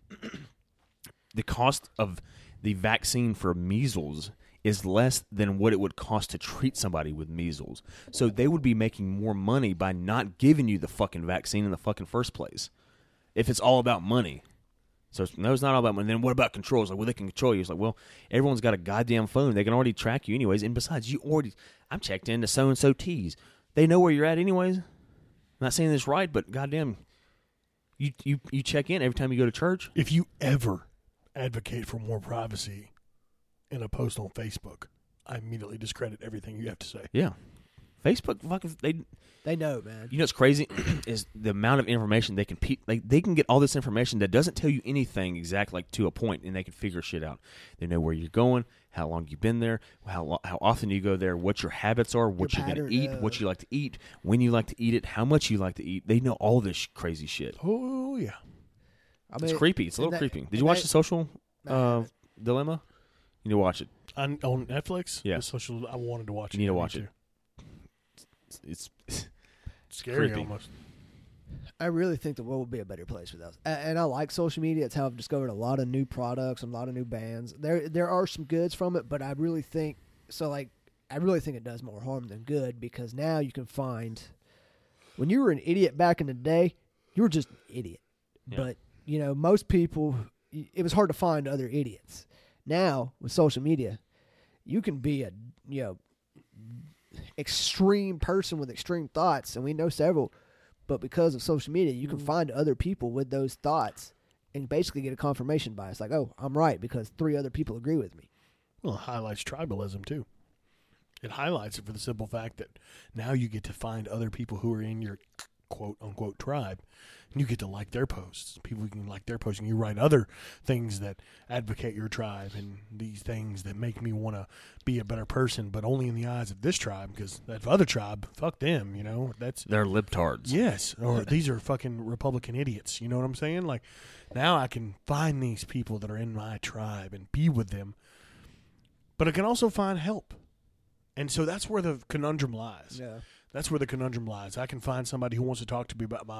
The cost of the vaccine for measles is less than what it would cost to treat somebody with measles. So they would be making more money by not giving you the fucking vaccine in the fucking first place if it's all about money. So no, it's not all about money. Then what about control? It's like, well, they can control you. It's like, well, everyone's got a goddamn phone. They can already track you anyways. And besides, I'm checked into so-and-so T's. They know where you're at anyways. I'm not saying this right, but goddamn, you check in every time you go to church. If you ever advocate for more privacy in a post on Facebook, I immediately discredit everything you have to say. Yeah. Facebook, fucking, they know, man. You know what's crazy is the amount of information they can they can get all this information that doesn't tell you anything exactly, like to a point, and they can figure shit out. They know where you're going, how long you've been there, how often you go there, what your habits are, what you're going to eat, what you like to eat, when you like to eat it, how much you like to eat. They know all this crazy shit. Oh yeah, I mean, it's creepy. It's a little creepy. Did you watch The Social Dilemma? You need to watch it on Netflix. Yeah, I wanted to watch it. You need to watch it. It's scary creepy. Almost. I really think the world would be a better place without it. And I like social media. It's how I've discovered a lot of new products and a lot of new bands. There are some goods from it, but I really think it does more harm than good, because now you can find, when you were an idiot back in the day, you were just an idiot. Yeah. But most people it was hard to find other idiots. Now with social media, you can be a extreme person with extreme thoughts, and we know several. But because of social media, you can find other people with those thoughts and basically get a confirmation bias. Like, oh, I'm right because 3 other people agree with me. Well, it highlights tribalism, too. It highlights it for the simple fact that now you get to find other people who are in your quote-unquote tribe, and you get to like their posts. People can like their posts, and you write other things that advocate your tribe and these things that make me want to be a better person, but only in the eyes of this tribe, because that other tribe, fuck them, They're libtards. Yes, or these are fucking Republican idiots. You know what I'm saying? Like, now I can find these people that are in my tribe and be with them, but I can also find help. And so that's where the conundrum lies. Yeah. That's where the conundrum lies. I can find somebody who wants to talk to me about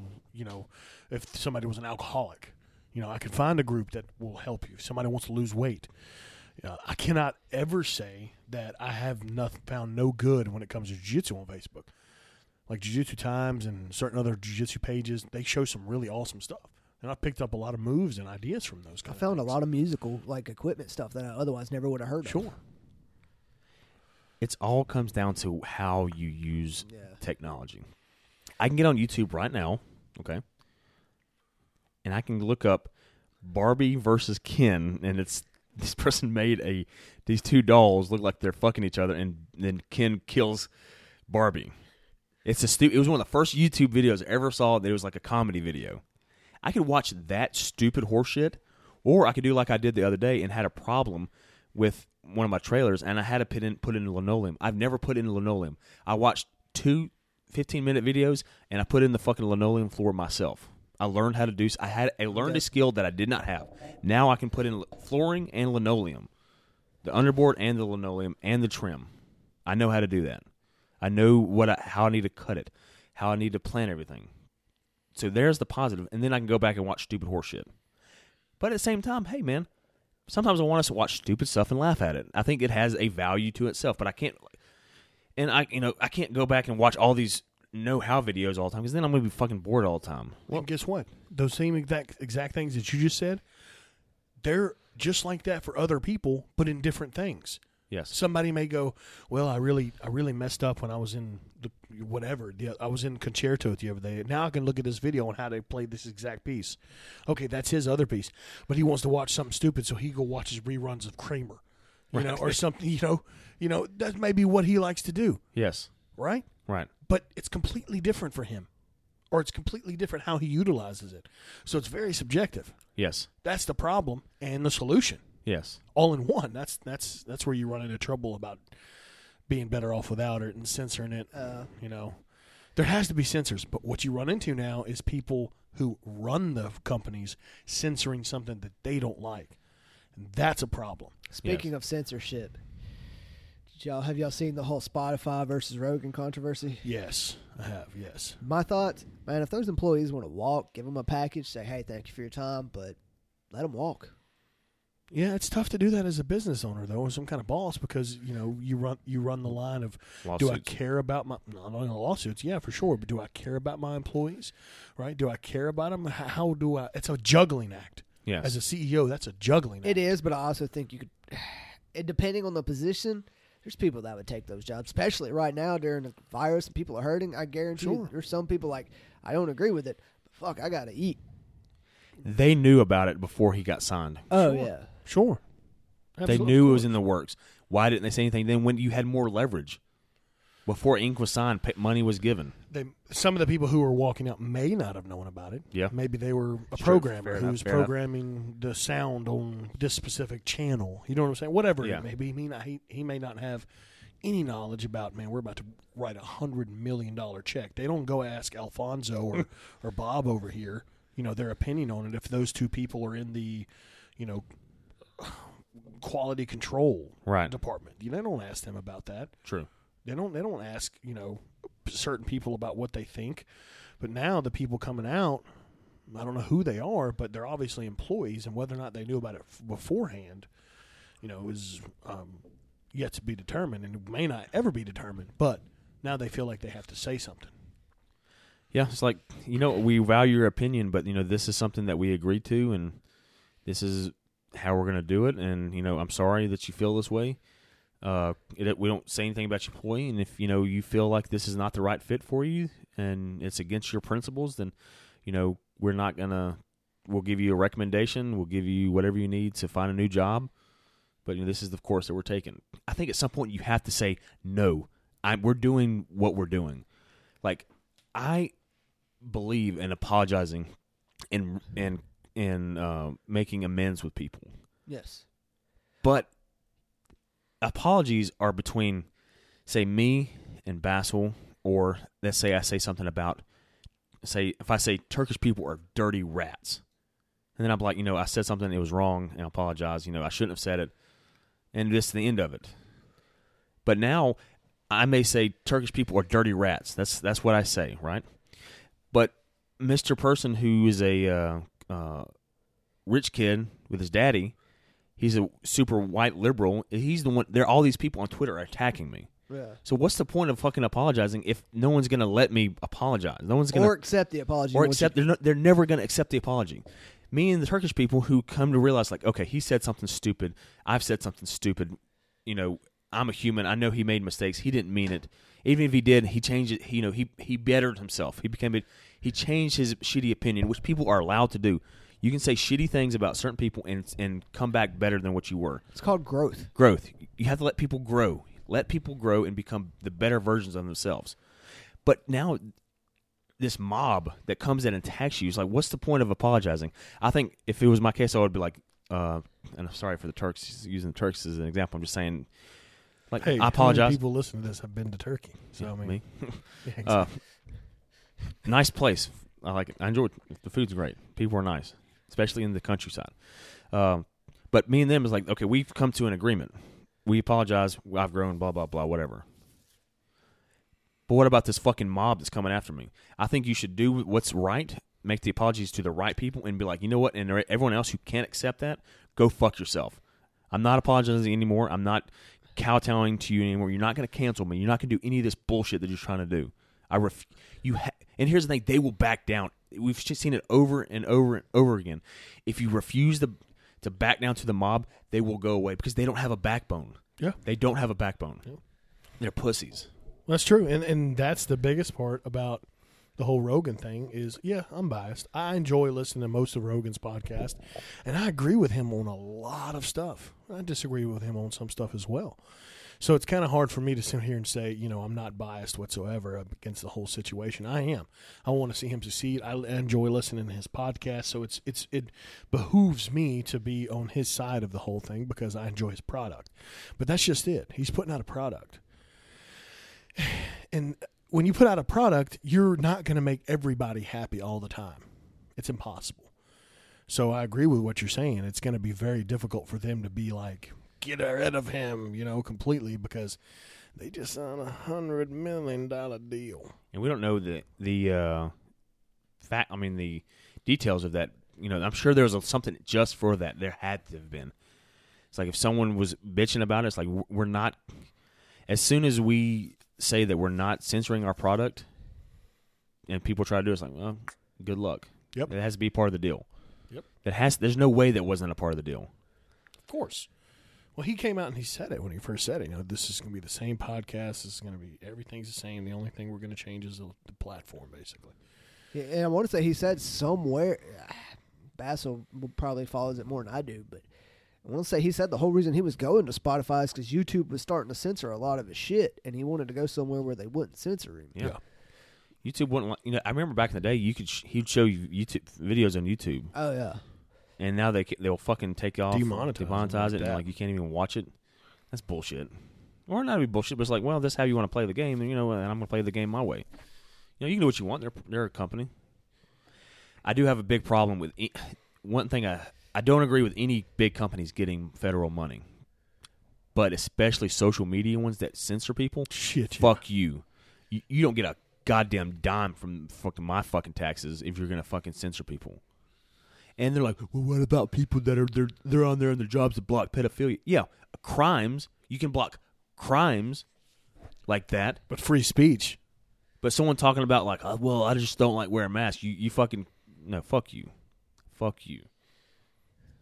if somebody was an alcoholic. I can find a group that will help you. If somebody wants to lose weight. I cannot ever say that I have found no good when it comes to jiu-jitsu on Facebook. Like Jiu-Jitsu Times and certain other jiu-jitsu pages, they show some really awesome stuff. And I picked up a lot of moves and ideas from those guys. I found a lot of musical equipment stuff that I otherwise never would have heard of. Sure. It's all comes down to how you use technology. I can get on YouTube right now, okay, and I can look up Barbie versus Ken, and it's this person made these 2 dolls look like they're fucking each other, and then Ken kills Barbie. It was one of the first YouTube videos I ever saw that it was like a comedy video. I could watch that stupid horseshit, or I could do like I did the other day and had a problem with one of my trailers, and I had to put in linoleum. I've never put in linoleum. I watched 2 15-minute videos, and I put in the fucking linoleum floor myself. I learned how to do. I learned a skill that I did not have. Now I can put in flooring and linoleum, the underboard and the linoleum and the trim. I know how to do that. I know how I need to cut it, how I need to plan everything. So there's the positive, and then I can go back and watch stupid horse shit. But at the same time, hey man, sometimes I want us to watch stupid stuff and laugh at it. I think it has a value to itself, but I can't. And I can't go back and watch all these know-how videos all the time because then I'm going to be fucking bored all the time. Well, guess what? Those same exact things that you just said, they're just like that for other people, but in different things. Yes. Somebody may go, well, I really messed up when I was in I was in Concerto the other day. Now I can look at this video on how they played this exact piece. Okay, that's his other piece, but he wants to watch something stupid, so he go watches reruns of Kramer, or something. That may be what he likes to do. Yes. Right. Right. But it's completely different for him, or it's completely different how he utilizes it. So it's very subjective. Yes. That's the problem and the solution. Yes. All in one. That's where you run into trouble about being better off without it and censoring it. There has to be censors, but what you run into now is people who run the companies censoring something that they don't like, and that's a problem. Speaking of censorship, have y'all seen the whole Spotify versus Rogan controversy? Yes, I have. Yes. My thoughts, man. If those employees want to walk, give them a package. Say, hey, thank you for your time, but let them walk. Yeah, it's tough to do that as a business owner, though, or some kind of boss, because you run the line of lawsuits. Do I care about not only lawsuits? Yeah, for sure, but do I care about my employees? Right? Do I care about them? How do I? It's a juggling act. Yes. As a CEO, that's a juggling act. It is, but I also think you could. Depending on the position, there's people that would take those jobs, especially right now during the virus and people are hurting. I guarantee there's some people like I don't agree with it, but fuck, I gotta eat. They knew about it before he got signed. Oh yeah. Sure. They knew it was in the works. Why didn't they say anything then when you had more leverage? Before ink was signed, money was given. Some of the people who were walking out may not have known about it. Yeah. Maybe they were a Sure, programmer fair who was enough, fair programming the sound on this specific channel. You know what I'm saying? Whatever Yeah. it may be. He may not have any knowledge about, man, we're about to write $100 million check. They don't go ask Alfonso or Bob over here, their opinion on it if those two people are in the, quality control department. They don't ask them about that. True. They don't ask, certain people about what they think. But now the people coming out, I don't know who they are, but they're obviously employees, and whether or not they knew about it beforehand, is yet to be determined, and it may not ever be determined. But now they feel like they have to say something. Yeah, it's like, we value your opinion, but, this is something that we agreed to, and this is how we're going to do it, and I'm sorry that you feel this way. We don't say anything about your employee, and if you feel like this is not the right fit for you and it's against your principles, then we're not gonna. We'll give you a recommendation. We'll give you whatever you need to find a new job. But this is the course that we're taking. I think at some point you have to say no. We're doing what we're doing. Like, I believe in apologizing and making amends with people. Yes. But apologies are between, say, me and Basil, or let's say I say something about, if I say Turkish people are dirty rats, and then I'm like, I said something, it was wrong, and I apologize, I shouldn't have said it, and this is the end of it. But now I may say Turkish people are dirty rats. That's what I say, right? But Mr. Person, who is a rich kid with his daddy, he's a super white liberal. He's the one. All these people on Twitter are attacking me. Yeah. So what's the point of fucking apologizing if no one's going to let me apologize? No one's going to accept the apology. Or accept. They're never going to accept the apology. Me and the Turkish people who come to realize, like, okay, he said something stupid. I've said something stupid. I'm a human. I know he made mistakes. He didn't mean it. Even if he did, he changed it. He bettered himself. He changed his shitty opinion, which people are allowed to do. You can say shitty things about certain people and come back better than what you were. It's called growth. Growth. You have to let people grow. Let people grow and become the better versions of themselves. But now, this mob that comes in and attacks you is like, what's the point of apologizing? I think if it was my case, I would be like, and I'm sorry for the Turks, using the Turks as an example. I'm just saying, like, hey, I apologize. How many people listening to this have been to Turkey? So Yeah, I mean, me. yeah, exactly. Nice place. I like it. I enjoy it. The food's great. People are nice, especially in the countryside. But me and them is like, okay, we've come to an agreement. We apologize. I've grown, blah, blah, blah, whatever. But what about this fucking mob that's coming after me? I think you should do what's right, make the apologies to the right people, and be like, you know what? And everyone else who can't accept that, go fuck yourself. I'm not apologizing anymore. I'm not kowtowing to you anymore. You're not going to cancel me. You're not going to do any of this bullshit that you're trying to do. And here's the thing, they will back down. We've just seen it over and over and over again. If you refuse to back down to the mob, they will go away because they don't have a backbone. Yeah. They don't have a backbone. Yeah. They're pussies. That's true, and that's the biggest part about the whole Rogan thing is, yeah, I'm biased. I enjoy listening to most of Rogan's podcast, and I agree with him on a lot of stuff. I disagree with him on some stuff as well. So it's kind of hard for me to sit here and say, I'm not biased whatsoever against the whole situation. I am. I want to see him succeed. I enjoy listening to his podcast, so it behooves me to be on his side of the whole thing because I enjoy his product. But that's just it. He's putting out a product. And when you put out a product, you're not going to make everybody happy all the time. It's impossible. So I agree with what you're saying. It's going to be very difficult for them to be like, get rid of him, completely because they just signed $100 million deal. And we don't know the details of that. I'm sure there was something just for that. There had to have been. It's like if someone was bitching about it, it's like we're not. As soon as we say that we're not censoring our product, and people try to do it, it's like, well, good luck. Yep. It has to be part of the deal. Yep. There's no way that wasn't a part of the deal. Of course. Well, he came out and he said it when he first said it. This is going to be the same podcast. This is going to be everything's the same. The only thing we're going to change is the platform, basically. Yeah, and I want to say he said somewhere. Basil probably follows it more than I do, but I want to say he said the whole reason he was going to Spotify is because YouTube was starting to censor a lot of his shit, and he wanted to go somewhere where they wouldn't censor him. Yeah. YouTube wouldn't. I remember back in the day, he'd show you YouTube videos on YouTube. Oh yeah. And now they'll fucking take off, demonetize it, like and you can't even watch it. That's bullshit. Or not be bullshit, but it's like, well, this is how you want to play the game, and and I'm going to play the game my way. You can do what you want. They're a company. I do have a big problem with one thing. I don't agree with any big companies getting federal money, but especially social media ones that censor people. Shit, fuck you. You don't get a goddamn dime from fucking my fucking taxes if you're going to fucking censor people. And they're like, well, what about people that are they're on there in their jobs to block pedophilia? Yeah, crimes. You can block crimes like that. But free speech. But someone talking about like, well, I just don't like wearing masks. You fucking no, fuck you, fuck you.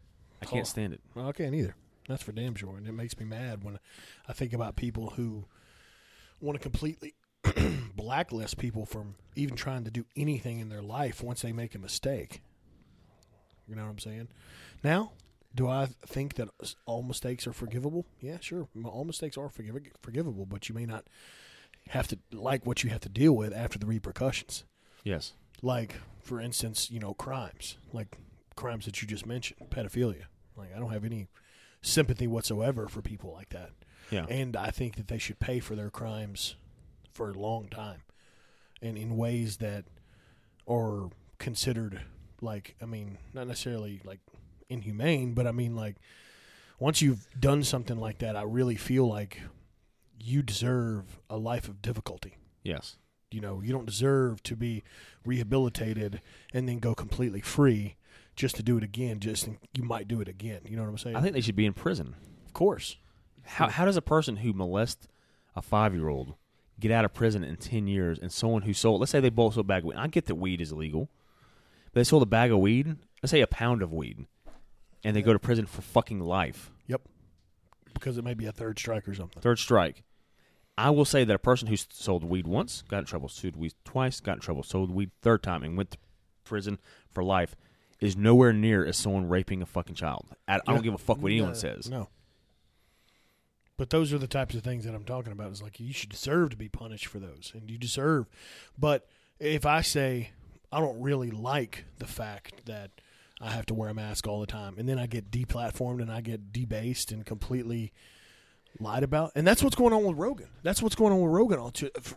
I can't stand it. Well, I can't either. That's for damn sure. And it makes me mad when I think about people who want to completely blacklist people from even trying to do anything in their life once they make a mistake. You know what I'm saying? Now, do I think that all mistakes are forgivable? Yeah, sure. All mistakes are forgivable, but you may not have to like what you have to deal with after the repercussions. Yes. Like, for instance, crimes. Like crimes that you just mentioned, pedophilia. Like, I don't have any sympathy whatsoever for people like that. Yeah. And I think that they should pay for their crimes for a long time and in ways that are considered, like, I mean, not necessarily like inhumane, but I mean, like, once you've done something like that, I really feel like you deserve a life of difficulty. Yes. You don't deserve to be rehabilitated and then go completely free just to do it again. You might do it again. You know what I'm saying? I think they should be in prison. Of course. How does a person who molests a 5-year-old get out of prison in 10 years, and someone who sold, let's say they both sold a bag of weed. I get that weed is illegal, but they sold a bag of weed, let's say a pound of weed, and they go to prison for fucking life. Yep. Because it may be a third strike or something. Third strike. I will say that a person who sold weed once, got in trouble, sued weed twice, got in trouble, sold weed third time, and went to prison for life is nowhere near as someone raping a fucking child. I don't give a fuck what anyone says. No. But those are the types of things that I'm talking about. It's like you should deserve to be punished for those, and you deserve. But if I say I don't really like the fact that I have to wear a mask all the time, and then I get deplatformed and I get debased and completely lied about, and that's what's going on with Rogan. That's what's going on with Rogan.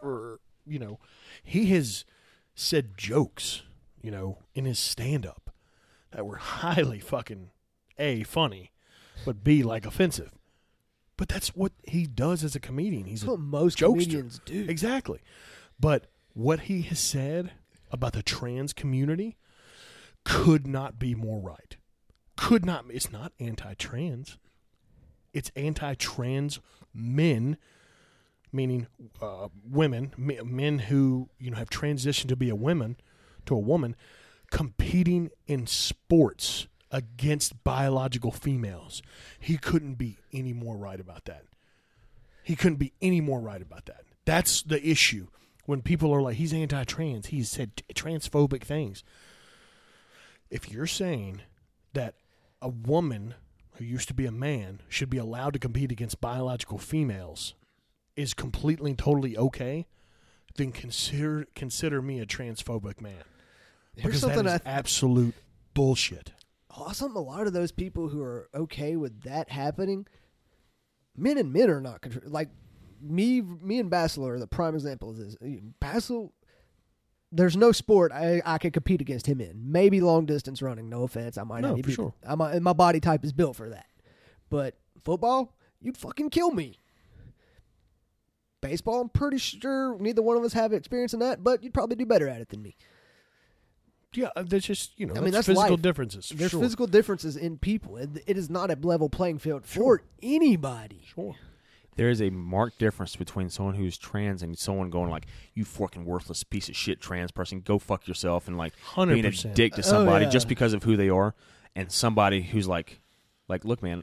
He has said jokes, in his stand-up that were highly fucking A, funny, but B, like offensive. But that's what he does as a comedian. He's That's what most jokester. comedians do. Exactly. But what he has said about the trans community could not be more right. Could not. It's not anti-trans. It's anti-trans men, meaning women, men who have transitioned to be a woman, competing in sports against biological females. He couldn't be any more right about that. That's the issue. When people are like, he's anti-trans, he's said transphobic things. If you're saying that a woman who used to be a man should be allowed to compete against biological females is completely and totally okay, then consider me a transphobic man. Because that is absolute bullshit. Awesome. A lot of those people who are okay with that happening, men are not like me and Basil are the prime example of this. Basil, there's no sport I can compete against him in. Maybe long distance running. No offense, I might not. For sure. My body type is built for that. But football, you'd fucking kill me. Baseball, I'm pretty sure neither one of us have experience in that, but you'd probably do better at it than me. Yeah, that's just, that's physical life. differences. There's sure. physical differences in people. It is not a level playing field for anybody. Sure. There is a marked difference between someone who's trans and someone going like, you fucking worthless piece of shit trans person, go fuck yourself, and like 100%. being a dick to somebody yeah. just because of who they are, and somebody who's like, look, man,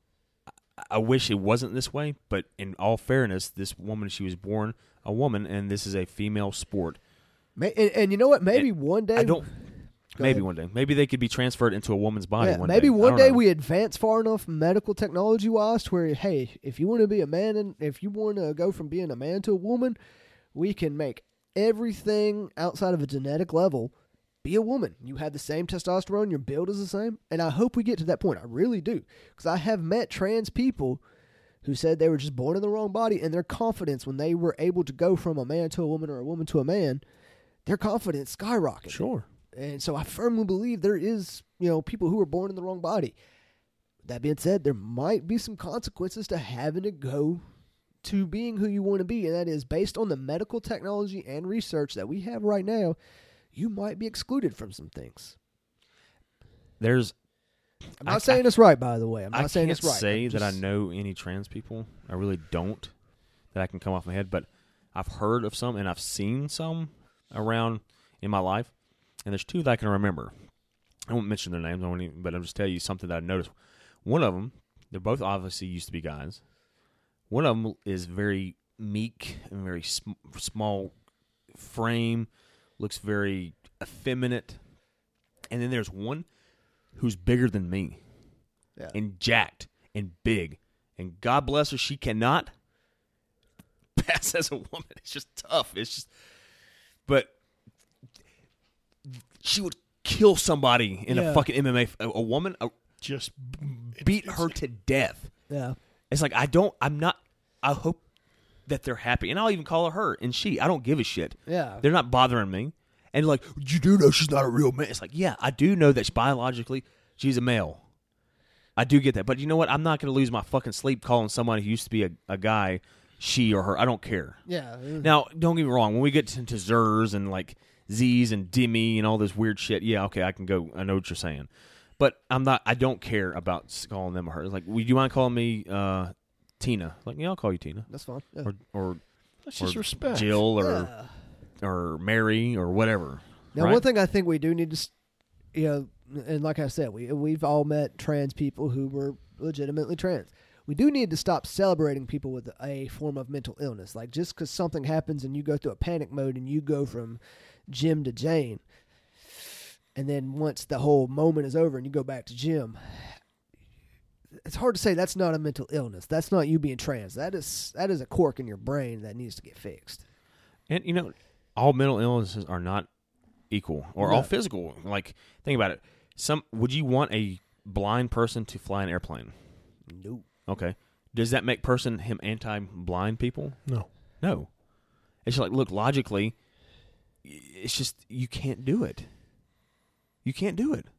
I wish it wasn't this way, but in all fairness, this woman, she was born a woman, and this is a female sport. And you know what? Maybe one day... One day. Maybe they could be transferred into a woman's body one day. Maybe one day we advance far enough medical technology-wise to where, hey, if you want to be a man and if you want to go from being a man to a woman, we can make everything outside of a genetic level be a woman. You have the same testosterone, your build is the same, and I hope we get to that point. I really do. Because I have met trans people who said they were just born in the wrong body, and their confidence when they were able to go from a man to a woman or a woman to a man, their confidence skyrocketed. Sure. And so I firmly believe there is, people who are born in the wrong body. That being said, there might be some consequences to having to go to being who you want to be, and that is based on the medical technology and research that we have right now, you might be excluded from some things. I'm not saying it's right, by the way. I'm not saying it's right. I can't say that I know any trans people. I really don't, that I can come off my head, but I've heard of some, and I've seen some around in my life. And there's two that I can remember. I won't mention their names, but I'll just tell you something that I noticed. One of them, they're both obviously used to be guys. One of them is very meek and very small frame, looks very effeminate. And then there's one who's bigger than me and jacked and big. And God bless her, she cannot pass as a woman. It's just tough. It's just, but she would kill somebody in a fucking MMA. A woman Just beat her to death. Yeah. It's like, I hope that they're happy. And I'll even call her and she. I don't give a shit. Yeah. They're not bothering me. And like, you do know she's not a real man. It's like, yeah, I do know that biologically she's a male. I do get that. But you know what? I'm not going to lose my fucking sleep calling someone who used to be a guy she or her. I don't care. Yeah. Now, don't get me wrong. When we get into Zers and like Z's and Demi and all this weird shit, yeah, okay, I can go. I know what you're saying. But I don't care about calling them or her. Like, do you mind calling me Tina? Like, yeah, I'll call you Tina. That's fine. Yeah. Or That's just respect. Jill or Mary or whatever. Now, right? one thing I think we do need to, and like I said, we've all met trans people who were legitimately trans. We do need to stop celebrating people with a form of mental illness. Like, just because something happens and you go through a panic mode and you go from Jim to Jane, and then once the whole moment is over and you go back to Jim, it's hard to say that's not a mental illness. That's not you being trans. That is a cork in your brain that needs to get fixed. And, all mental illnesses are not equal or all physical. Like, think about it. Would you want a blind person to fly an airplane? Nope. Okay. Does that make him anti-blind people? No. No. It's like, look, logically, it's just, you can't do it. You can't do it.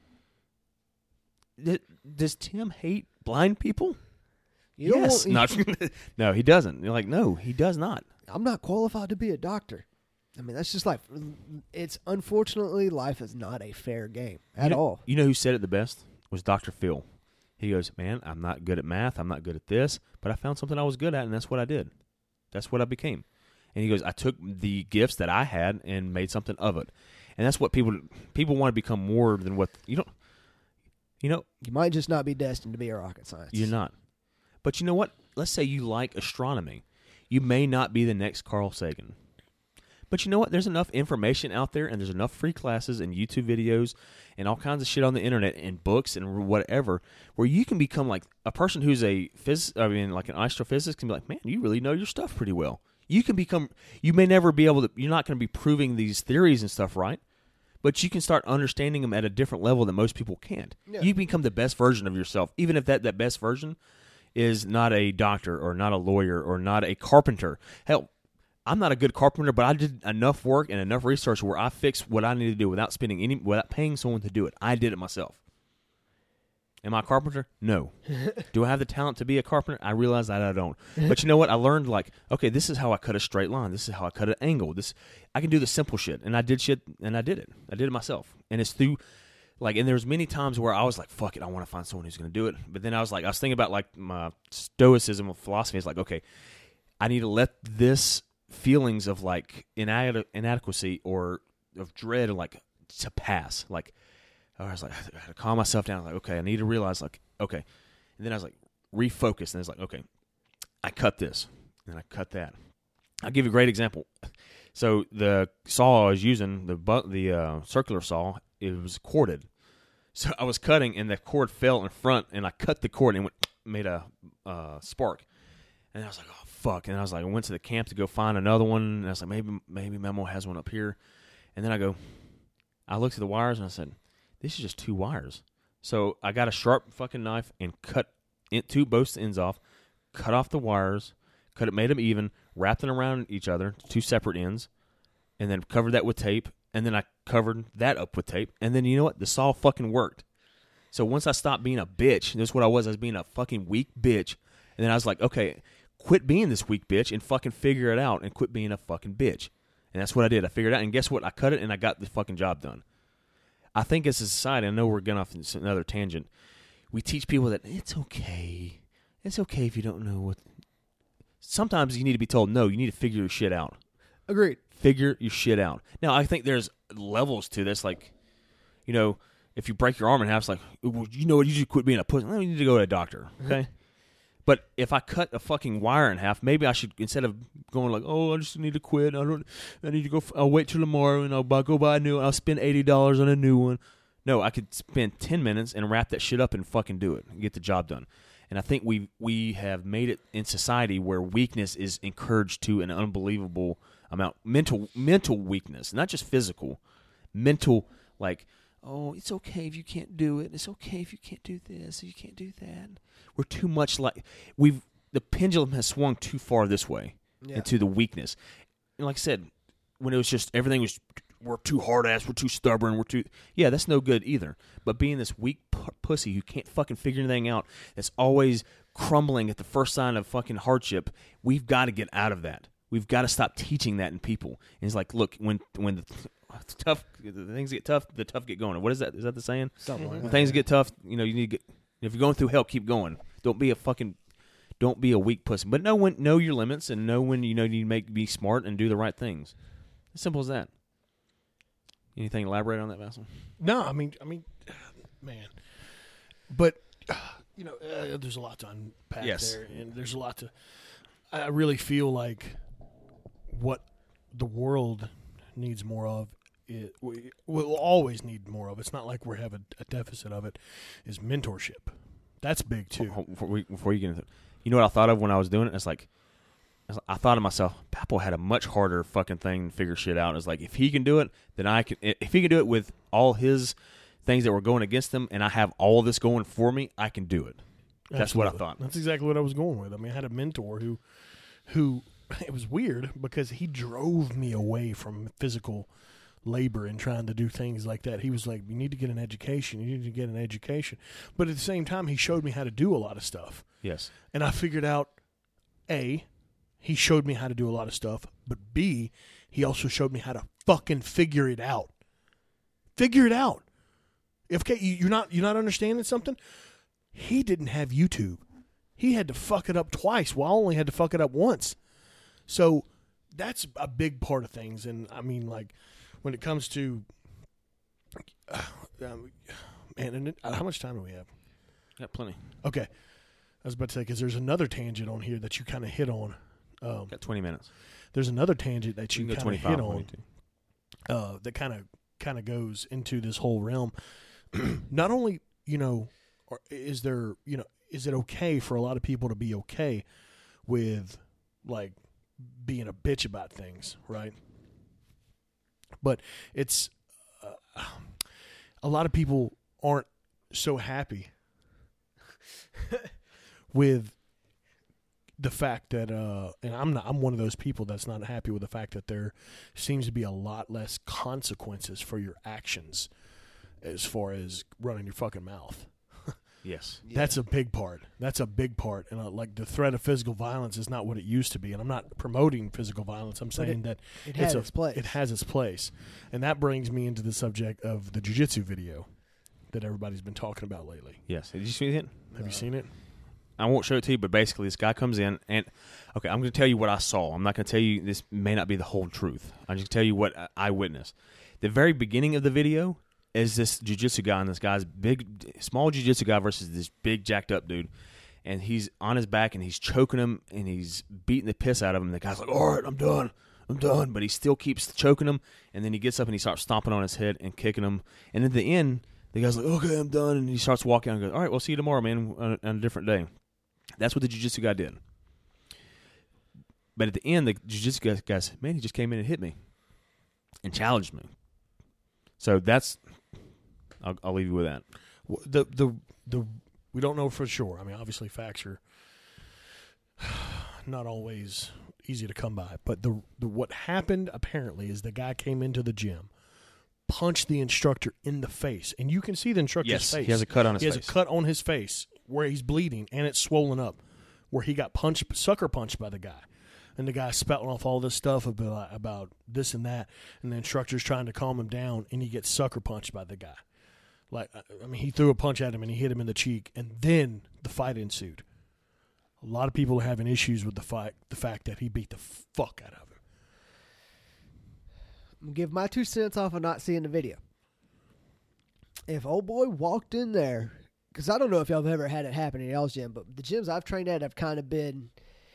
Does Tim hate blind people? Yes. No, he doesn't. You're like, no, he does not. I'm not qualified to be a doctor. I mean, that's just life. It's unfortunately, life is not a fair game at all. You know who said it the best? Was Dr. Phil. He goes, man, I'm not good at math. I'm not good at this, but I found something I was good at, and that's what I did. That's what I became. And he goes, I took the gifts that I had and made something of it. And that's what people want to become more than what you don't. You might just not be destined to be a rocket scientist. You're not. But you know what? Let's say you like astronomy. You may not be the next Carl Sagan. But you know what? There's enough information out there, and there's enough free classes and YouTube videos and all kinds of shit on the internet and books and whatever, where you can become like a person who's like an astrophysicist can be like, man, you really know your stuff pretty well. You can become. You may never be able to. You're not going to be proving these theories and stuff, right? But you can start understanding them at a different level that most people can't. Yeah. You become the best version of yourself, even if that best version is not a doctor or not a lawyer or not a carpenter. Hell, I'm not a good carpenter, but I did enough work and enough research where I fixed what I needed to do without paying someone to do it. I did it myself. Am I a carpenter? No. Do I have the talent to be a carpenter? I realize that I don't. But you know what? I learned, like, okay, this is how I cut a straight line. This is how I cut an angle. I can do the simple shit. And I did shit, and I did it. I did it myself. And it's through, like, and there's many times where I was like, fuck it, I want to find someone who's going to do it. But then I was thinking about, like, my stoicism of philosophy. It's like, okay, I need to let this feelings of, like, inadequacy or of dread, like, to pass. Like, I was like, I had to calm myself down. Like, okay, I need to realize, like, okay. And then I was like, refocus. And it's like, okay, I cut this. And I cut that. I'll give you a great example. So the saw I was using, the circular saw, it was corded. So I was cutting, and the cord fell in front, and I cut the cord and made a spark. And I was like, oh, fuck. And I was like, I went to the camp to go find another one. And I was like, maybe Memo has one up here. And then I looked at the wires, and I said, this is just 2 wires. So I got a sharp fucking knife and cut both ends off, cut off the wires, made them even, wrapped them around each other, 2 separate ends, and then covered that with tape. And then I covered that up with tape. And then you know what? The saw fucking worked. So once I stopped being a bitch, that's what I was being a fucking weak bitch. And then I was like, okay, quit being this weak bitch and fucking figure it out and quit being a fucking bitch. And that's what I did. I figured it out. And guess what? I cut it and I got the fucking job done. I think as a society, I know we're getting off another tangent, we teach people that it's okay. It's okay if you don't know what. Sometimes you need to be told, no, you need to figure your shit out. Agreed. Figure your shit out. Now, I think there's levels to this. Like, if you break your arm in half, it's like, well, you know what? You just quit being a pussy. You need to go to a doctor, okay? But if I cut a fucking wire in half, maybe I should, instead of going like, oh, I just need to quit. I need to go. I'll wait till tomorrow and I'll go buy a new one. I'll spend $80 on a new one. No, I could spend 10 minutes and wrap that shit up and fucking do it and get the job done. And I think we have made it in society where weakness is encouraged to an unbelievable amount. Mental weakness, not just physical. Mental, like, oh, it's okay if you can't do it. It's okay if you can't do this. If you can't do that. We're too much like the pendulum has swung too far this way into the weakness. And like I said, when it was just everything was, we're too hard ass, we're too stubborn, that's no good either. But being this weak pussy who can't fucking figure anything out, that's always crumbling at the first sign of fucking hardship, we've got to get out of that. We've got to stop teaching that in people. And it's like, look, when the things get tough, the tough get going. What is that? Is that the saying? Something like when that. things get tough, you need to get. If you're going through hell, keep going. Don't be a weak pussy. But know your limits and know when you need to be smart and do the right things. As simple as that. Anything elaborate on that, Vassal? No, I mean, man. But there's a lot to unpack there, and there's a lot to. I really feel like what the world needs more of. We'll always need more of. It's not like we have a deficit of it. Is mentorship. That's big too. Before you get into it, you know what I thought of when I was doing it? It's like I thought to myself, Papel had a much harder fucking thing to figure shit out. It's like, if he can do it, then I can. If he can do it with all his things that were going against him, and I have all this going for me, I can do it. That's Absolutely. what I thought. That's exactly what I was going with. I mean, I had a mentor who it was weird because he drove me away from physical labor and trying to do things like that. He was like, you need to get an education. You need to get an education. But at the same time, he showed me how to do a lot of stuff. Yes. And I figured out, A, he showed me how to do a lot of stuff, but B, he also showed me how to fucking figure it out. Figure it out. If you're not understanding something, he didn't have YouTube. He had to fuck it up twice, while I only had to fuck it up once. So that's a big part of things. And I mean, like, when it comes to how much time do we have? Got plenty. Okay. I was about to say, because there's another tangent on here that you kind of hit on. Got 20 minutes. There's another tangent that you kind of hit on 22. that kind of goes into this whole realm. Not only, is it okay for a lot of people to be okay with, like, being a bitch about things, right? But it's a lot of people aren't so happy with the fact that, and I'm one of those people that's not happy with the fact that there seems to be a lot less consequences for your actions as far as running your fucking mouth. Yes. Yeah. That's a big part. And like, the threat of physical violence is not what it used to be. And I'm not promoting physical violence. I'm saying that it has its place. It has its place. And that brings me into the subject of the jiu-jitsu video that everybody's been talking about lately. Yes. Did you see it? Have you seen it? I won't show it to you, but basically this guy comes in and, okay, I'm going to tell you what I saw. I'm not going to tell you, this may not be the whole truth. I'm just going to tell you what I witnessed. The very beginning of the video is this jiu-jitsu guy, and this guy's small jiu-jitsu guy versus this big jacked up dude. And he's on his back and he's choking him and he's beating the piss out of him. The guy's like, all right, I'm done. But he still keeps choking him. And then he gets up and he starts stomping on his head and kicking him. And at the end, the guy's like, okay, I'm done. And he starts walking out and goes, all right, we'll see you tomorrow, man, on a different day. That's what the jiu-jitsu guy did. But at the end, the jiu-jitsu guy said, man, he just came in and hit me and challenged me. So that's, I'll leave you with that. We don't know for sure. I mean, obviously facts are not always easy to come by. But what happened apparently is the guy came into the gym, punched the instructor in the face, and you can see the instructor's face. He has a cut on his face. He has a cut on his face where he's bleeding and it's swollen up, where he got sucker punched by the guy. And the guy's spouting off all this stuff about this and that, and the instructor's trying to calm him down, and he gets sucker punched by the guy. Like, I mean, he threw a punch at him, and he hit him in the cheek, and then the fight ensued. A lot of people are having issues with the fact that he beat the fuck out of him. I'm gonna give my 2 cents off of not seeing the video. If old boy walked in there, because I don't know if y'all have ever had it happen in y'all's gym, but the gyms I've trained at have kind of been,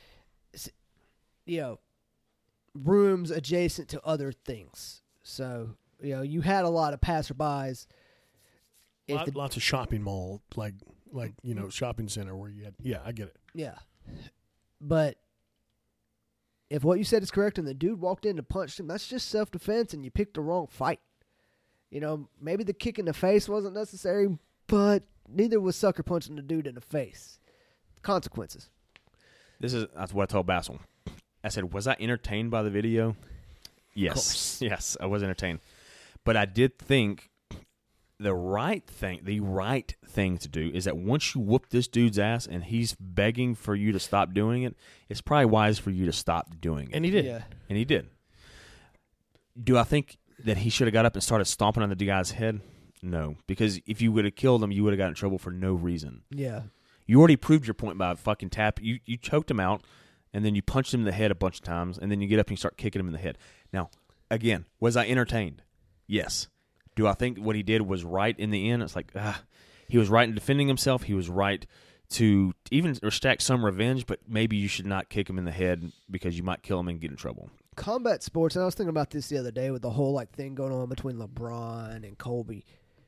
rooms adjacent to other things. So, you had a lot of passerbys. Lots of shopping mall, like shopping center where you had. Yeah, I get it. Yeah. But if what you said is correct and the dude walked in and punched him, that's just self-defense and you picked the wrong fight. Maybe the kick in the face wasn't necessary, but neither was sucker punching the dude in the face. Consequences. That's what I told Basil. I said, was I entertained by the video? Yes. Yes, I was entertained. But I did think the right thing to do is that once you whoop this dude's ass and he's begging for you to stop doing it, it's probably wise for you to stop doing it. And he did. Yeah. And he did. Do I think that he should have got up and started stomping on the guy's head? No. Because if you would have killed him, you would have got in trouble for no reason. Yeah. You already proved your point by fucking tap. You choked him out, and then you punched him in the head a bunch of times, and then you get up and you start kicking him in the head. Now, again, was I entertained? Yes. Do I think what he did was right in the end? It's like, he was right in defending himself. He was right to even extract some revenge, but maybe you should not kick him in the head because you might kill him and get in trouble. Combat sports, and I was thinking about this the other day with the whole thing going on between LeBron and Kobe.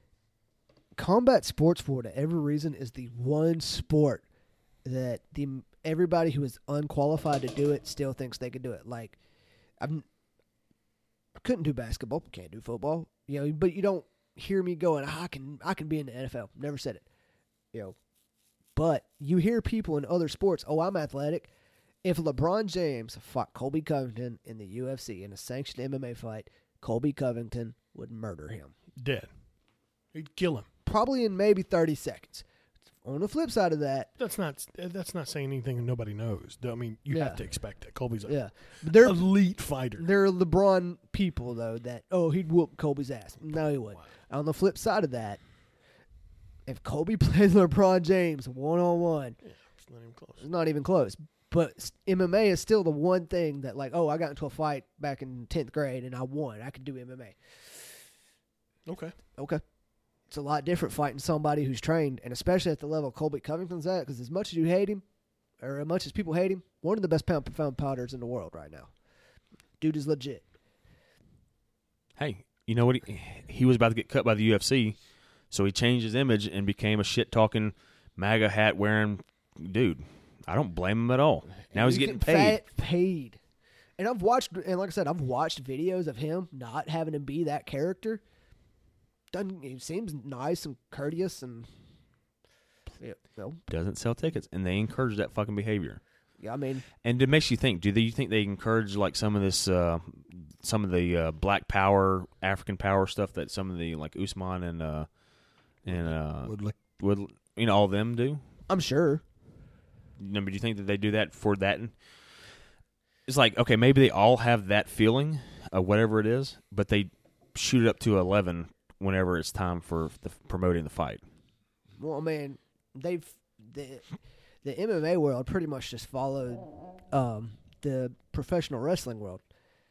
Combat sports, for whatever reason, is the one sport that everybody who is unqualified to do it still thinks they could do it. Like, I couldn't do basketball, can't do football, but you don't hear me going, I can be in the NFL. Never said it, But you hear people in other sports, I'm athletic. If LeBron James fought Colby Covington in the UFC in a sanctioned MMA fight, Colby Covington would murder him. Dead. He'd kill him. Probably in maybe 30 seconds. On the flip side of that, that's not saying anything nobody knows. I mean, you have to expect that. Colby's but they're elite fighter. They're LeBron people though that he'd whoop Colby's ass. No, he wouldn't. On the flip side of that, if Colby played LeBron James 1-on-1, it's not even close. It's not even close. But MMA is still the one thing that I got into a fight back in 10th grade and I won. I could do MMA. Okay. It's a lot different fighting somebody who's trained, and especially at the level Colby Covington's at, because as much as you hate him, or as much as people hate him, one of the best pound-for-pound powders in the world right now. Dude is legit. Hey, you know what? He was about to get cut by the UFC, so he changed his image and became a shit-talking, MAGA hat-wearing dude. I don't blame him at all. Now he's getting paid. And like I said, I've watched videos of him not having to be that character. He seems nice and courteous and doesn't sell tickets, and they encourage that fucking behavior. Yeah, I mean, and it makes you think. Do you think they encourage some of this, some of the Black Power, African Power stuff that some of the Usman and Woodley, all of them do? I'm sure. But do you think that they do that for that? It's okay, maybe they all have that feeling of whatever it is, but they shoot it up to 11 whenever it's time for promoting the fight. Well, I mean, the MMA world pretty much just followed the professional wrestling world.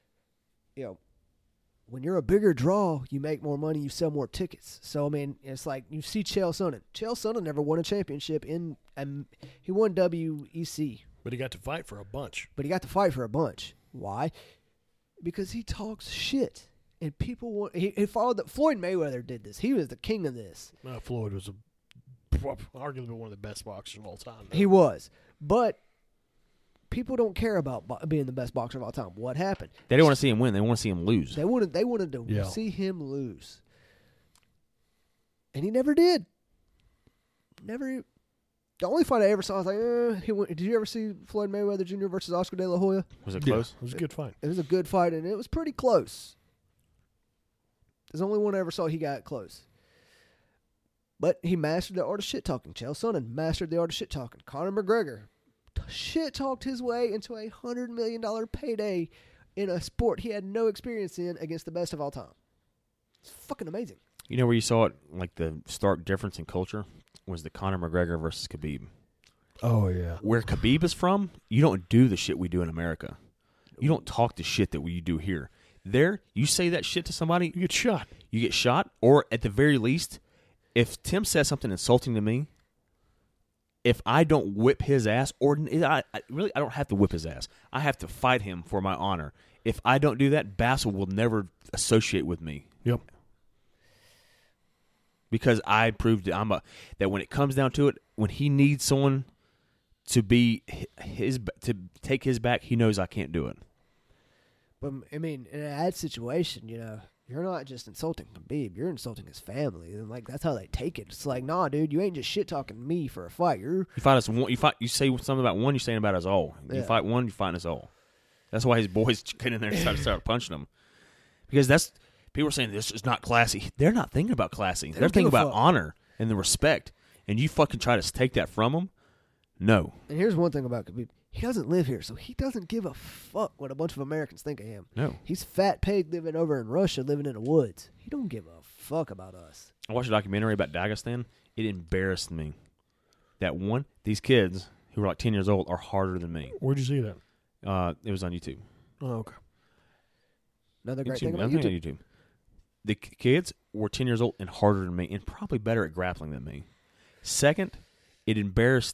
When you're a bigger draw, you make more money, you sell more tickets. So, I mean, it's like you see Chael Sonnen. Chael Sonnen never won a championship he won WEC. But he got to fight for a bunch. Why? Because he talks shit. And people he followed that. Floyd Mayweather did this. He was the king of this. Floyd was arguably one of the best boxers of all time. He was. But people don't care about being the best boxer of all time. What happened? They don't want to see him win. They want to see him lose. They wanted to see him lose. And he never did. Never. The only fight I ever saw, I was like, did you ever see Floyd Mayweather Jr. versus Oscar De La Hoya? Was it close? It was a good fight. It was a good fight, and it was pretty close. There's only one I ever saw he got close. But he mastered the art of shit-talking. Chael Sonnen mastered the art of shit-talking. Conor McGregor shit-talked his way into a $100 million payday in a sport he had no experience in against the best of all time. It's fucking amazing. You know where you saw it, the stark difference in culture? Was the Conor McGregor versus Khabib. Oh, yeah. Where Khabib is from, you don't do the shit we do in America. You don't talk the shit that we do here. There, you say that shit to somebody, you get shot. You get shot, or at the very least, if Tim says something insulting to me, if I don't whip his ass, or I don't have to whip his ass. I have to fight him for my honor. If I don't do that, Bassel will never associate with me. Yep. Because I proved that when it comes down to it, when he needs someone to be to take his back, he knows I can't do it. But I mean, in that situation, you're not just insulting Khabib, you're insulting his family, and like that's how they take it. It's like, nah, dude, you ain't just shit talking me for a fight. You fight us one. You say something about one. You're saying about us all. You fight one. You fight us all. That's why his boys get in there and start punching him, because that's people are saying this is not classy. They're not thinking about classy. They're thinking about honor and the respect. And you fucking try to take that from them? No. And here's one thing about Khabib. He doesn't live here, so he doesn't give a fuck what a bunch of Americans think of him. No. He's fat pig living over in Russia, living in the woods. He don't give a fuck about us. I watched a documentary about Dagestan. It embarrassed me that these kids who are like 10 years old are harder than me. Where'd you see that? It was on YouTube. Oh, okay. Another great thing about YouTube. The kids were 10 years old and harder than me and probably better at grappling than me. Second, it embarrassed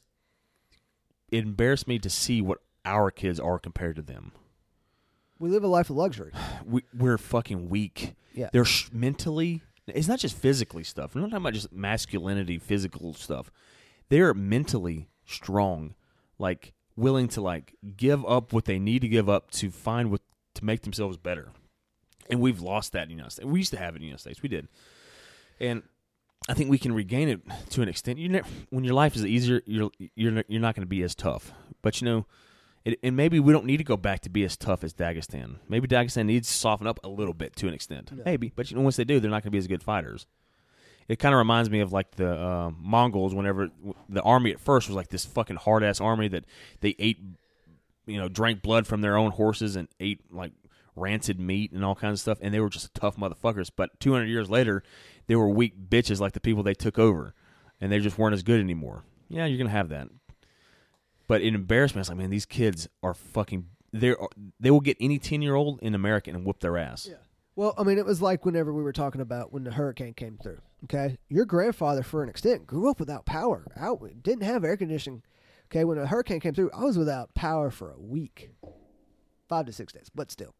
me to see what our kids are compared to them. We live a life of luxury. We're fucking weak. Yeah. They're mentally. It's not just physically stuff. We're not talking about just masculinity, physical stuff. They're mentally strong, like willing to like give up what they need to give up to find to make themselves better. And we've lost that in the United States. We used to have it in the United States. We did. And I think we can regain it to an extent. When your life is easier, you're not going to be as tough. But and maybe we don't need to go back to be as tough as Dagestan. Maybe Dagestan needs to soften up a little bit to an extent. No. Maybe, but once they do, they're not going to be as good fighters. It kind of reminds me of like the Mongols. Whenever the army at first was like this fucking hard ass army that they ate, drank blood from their own horses and ate like rancid meat and all kinds of stuff, and they were just tough motherfuckers. But 200 years later, they were weak bitches like the people they took over, and they just weren't as good anymore. Yeah, you're gonna have that. But it embarrassed me. I was like, man, these kids are fucking. They will get any 10-year-old in America and whoop their ass. Yeah. Well, I mean, it was like whenever we were talking about when the hurricane came through. Okay, your grandfather, for an extent, grew up without power. Didn't have air conditioning. Okay, when a hurricane came through, I was without power for a week, 5 to 6 days, but still.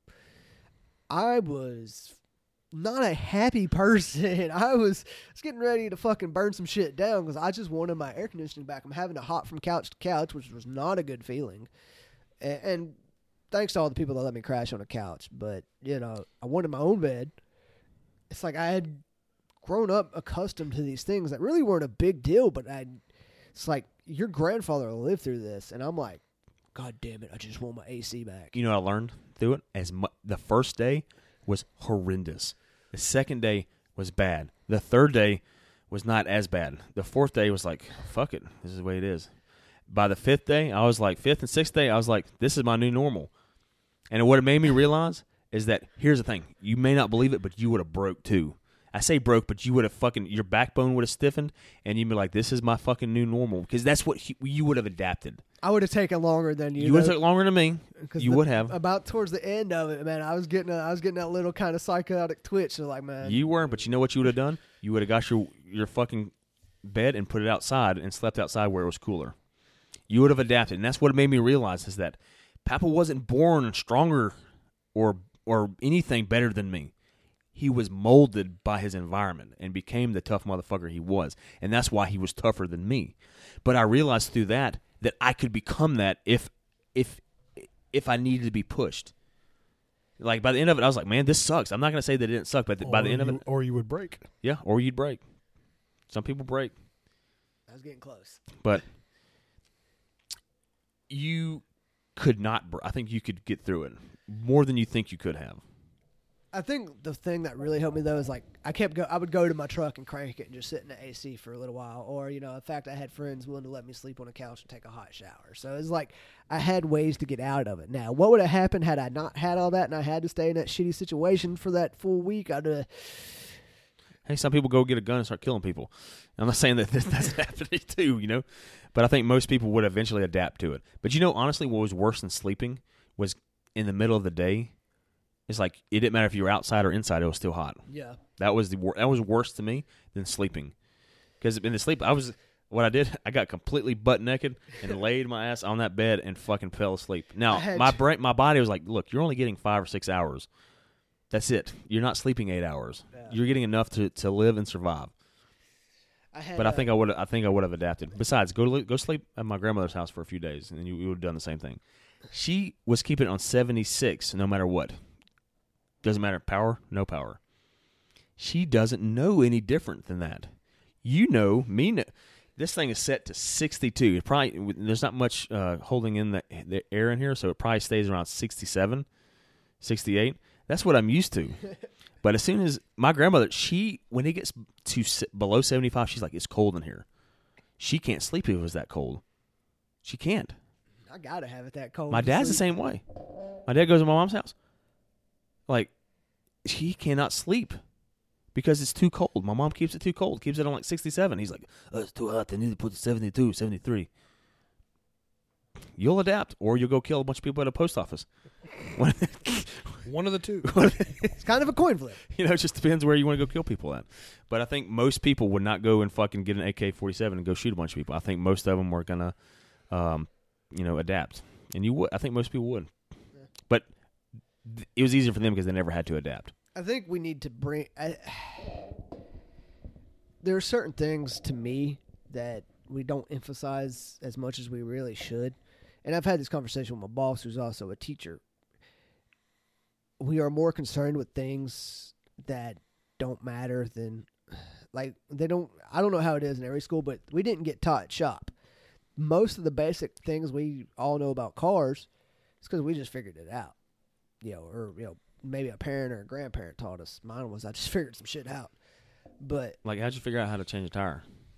I was not a happy person. I was getting ready to fucking burn some shit down because I just wanted my air conditioning back. I'm having to hop from couch to couch, which was not a good feeling. And thanks to all the people that let me crash on a couch. But, I wanted my own bed. It's like I had grown up accustomed to these things that really weren't a big deal, but it's like your grandfather lived through this. And I'm like, God damn it, I just want my AC back. You know what I learned through it? The first day was horrendous. The second day was bad. The third day was not as bad. The fourth day was like, fuck it, this is the way it is. By the fifth day, I was like, fifth and sixth day, I was like, this is my new normal. And what it made me realize is that, here's the thing, you may not believe it, but you would have broke too. I say broke, but you would have fucking, your backbone would have stiffened, and you'd be like, this is my fucking new normal. Because that's what you would have adapted. I would have taken longer than you. You would have taken longer than me. You would have. About towards the end of it, man, I was getting that little kind of psychotic twitch. So like, man. You weren't, but you know what you would have done? You would have got your fucking bed and put it outside and slept outside where it was cooler. You would have adapted. And that's what it made me realize is that Papa wasn't born stronger or anything better than me. He was molded by his environment and became the tough motherfucker he was. And that's why he was tougher than me. But I realized through that I could become that if I needed to be pushed. Like, by the end of it, I was like, man, this sucks. I'm not going to say that it didn't suck, but by the end of it... Or you would break. Yeah, or you'd break. Some people break. I was getting close. But you could not... I think you could get through it more than you think you could have. I think the thing that really helped me though is like I would go to my truck and crank it and just sit in the AC for a little while, or in fact I had friends willing to let me sleep on a couch and take a hot shower. So it's like I had ways to get out of it. Now, what would have happened had I not had all that and I had to stay in that shitty situation for that full week? Hey, some people go get a gun and start killing people. I'm not saying that that's happening too, but I think most people would eventually adapt to it. But honestly, what was worse than sleeping was in the middle of the day. It's like it didn't matter if you were outside or inside; it was still hot. Yeah, that was worse to me than sleeping, Because in the sleep, what I did, I got completely butt naked and laid my ass on that bed and fucking fell asleep. Now, my body was like, look, you're only getting 5 or 6 hours. That's it. You're not sleeping 8 hours. Yeah. You're getting enough to live and survive. I think I would have adapted. Besides, go sleep at my grandmother's house for a few days, and you would have done the same thing. She was keeping it on 76 no matter what. Doesn't matter, power, no power. She doesn't know any different than that. You know, this thing is set to 62. There's not much holding in the air in here, so it probably stays around 67, 68. That's what I'm used to. But as soon as my grandmother, when it gets to below 75, she's like, it's cold in here. She can't sleep if it was that cold. She can't. I gotta have it that cold. My dad's the same way. My dad goes to my mom's house. Like, he cannot sleep because it's too cold. My mom keeps it too cold. Keeps it on like 67. He's like, oh, it's too hot. They need to put it 72, 73. You'll adapt, or you'll go kill a bunch of people at a post office. One of the two. It's kind of a coin flip. You know, it just depends where you want to go kill people at. But I think most people would not go and fucking get an AK-47 and go shoot a bunch of people. I think most of them were going to, adapt. And you would. I think most people would. Yeah. But it was easier for them because they never had to adapt. I think we need to bring... there are certain things to me that we don't emphasize as much as we really should. And I've had this conversation with my boss, who's also a teacher. We are more concerned with things that don't matter than, like, I don't know how it is in every school, but we didn't get taught at shop. Most of the basic things we all know about cars is because we just figured it out. Or maybe a parent or a grandparent taught us. Mine was I just figured some shit out. But like, how'd you figure out how to change a tire?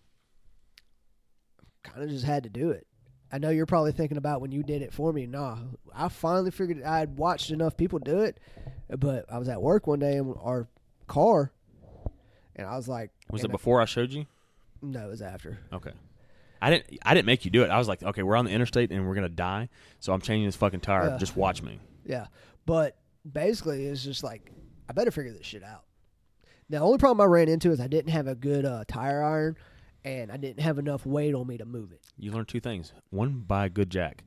Kind of just had to do it. I know you're probably thinking about when you did it for me. Nah, I finally figured I had watched enough people do it, but I was at work one day in our car, and I was like... Was it before I showed you? No, it was after. Okay. I didn't make you do it. I was like, okay, we're on the interstate and we're going to die, so I'm changing this fucking tire. Just watch me. Yeah, but basically it's just like, I better figure this shit out. Now, the only problem I ran into is I didn't have a good tire iron, and I didn't have enough weight on me to move it. You learn two things. One, buy a good jack.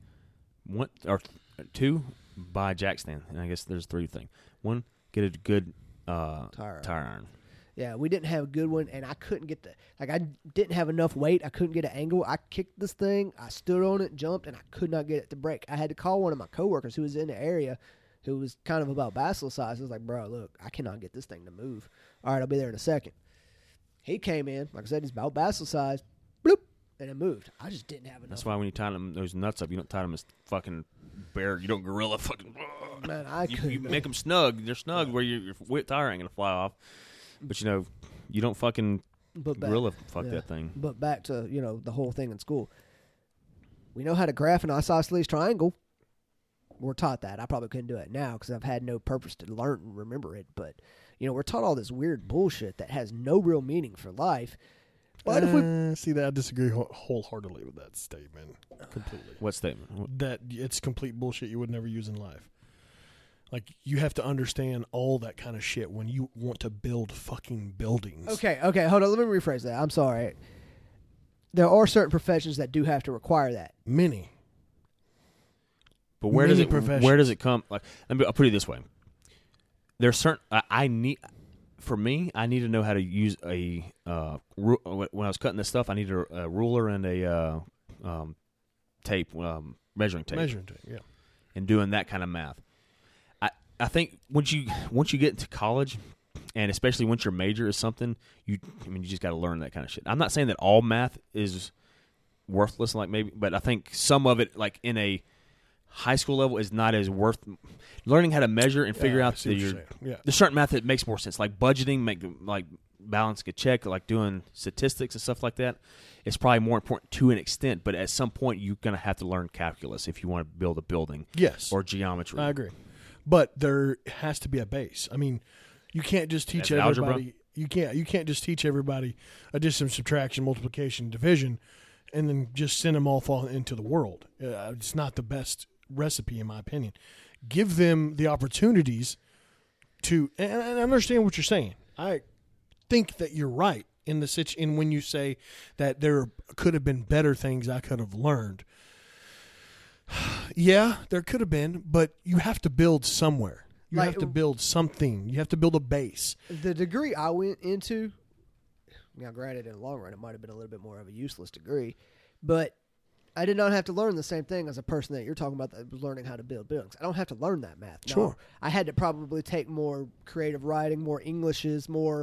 Two, buy a jack stand. And I guess there's three things. One, get a good tire iron. Yeah, we didn't have a good one, and I couldn't get I didn't have enough weight. I couldn't get an angle. I kicked this thing. I stood on it, jumped, and I could not get it to break. I had to call one of my coworkers who was in the area, who was kind of about Basil size. I was like, bro, look, I cannot get this thing to move. All right, I'll be there in a second. He came in, like I said, he's about Basil size, bloop, and it moved. I just didn't have enough. That's why when you tie those nuts up, you don't tie them as fucking bear. You don't gorilla fucking. Man, I couldn't. You make them snug. They're snug where your tire ain't gonna fly off. But you don't fucking gorilla fuck that thing. But back to the whole thing in school. We know how to graph an isosceles triangle. We're taught that. I probably couldn't do it now because I've had no purpose to learn and remember it. But we're taught all this weird bullshit that has no real meaning for life. What if we see that? I disagree wholeheartedly with that statement. Completely. What statement? That it's complete bullshit you would never use in life. Like, you have to understand all that kind of shit when you want to build fucking buildings. Okay, hold on. Let me rephrase that. I'm sorry. There are certain professions that do have to require that. Many. But where does it come? Like, I'll put it this way. There's certain I need to know how to use a when I was cutting this stuff, I needed a ruler and a tape, measuring tape. Measuring tape, yeah. And doing that kind of math. I think once you get into college, and especially once your major is something, you just got to learn that kind of shit. I'm not saying that all math is worthless, but I think some of it, like in a high school level, is not as worth. Learning how to measure and figure out there's certain math that makes more sense, like budgeting, like balancing a check, like doing statistics and stuff like that. It's probably more important to an extent, but at some point you're going to have to learn calculus if you want to build a building. Yes, or geometry. I agree. But there has to be a base. I mean, you can't just teach everybody. Algebra? You can't just teach everybody addition, subtraction, multiplication, division, and then just send them all fall into the world. It's not the best recipe, in my opinion. Give them the opportunities to, and I understand what you're saying. I think that you're right in when you say that there could have been better things I could have learned. Yeah, there could have been, but you have to build somewhere. You have to build something. You have to build a base. The degree I went into, now granted, in the long run, it might have been a little bit more of a useless degree, but I did not have to learn the same thing as a person that you're talking about that was learning how to build buildings. I don't have to learn that math. No, sure. I had to probably take more creative writing, more Englishes, more.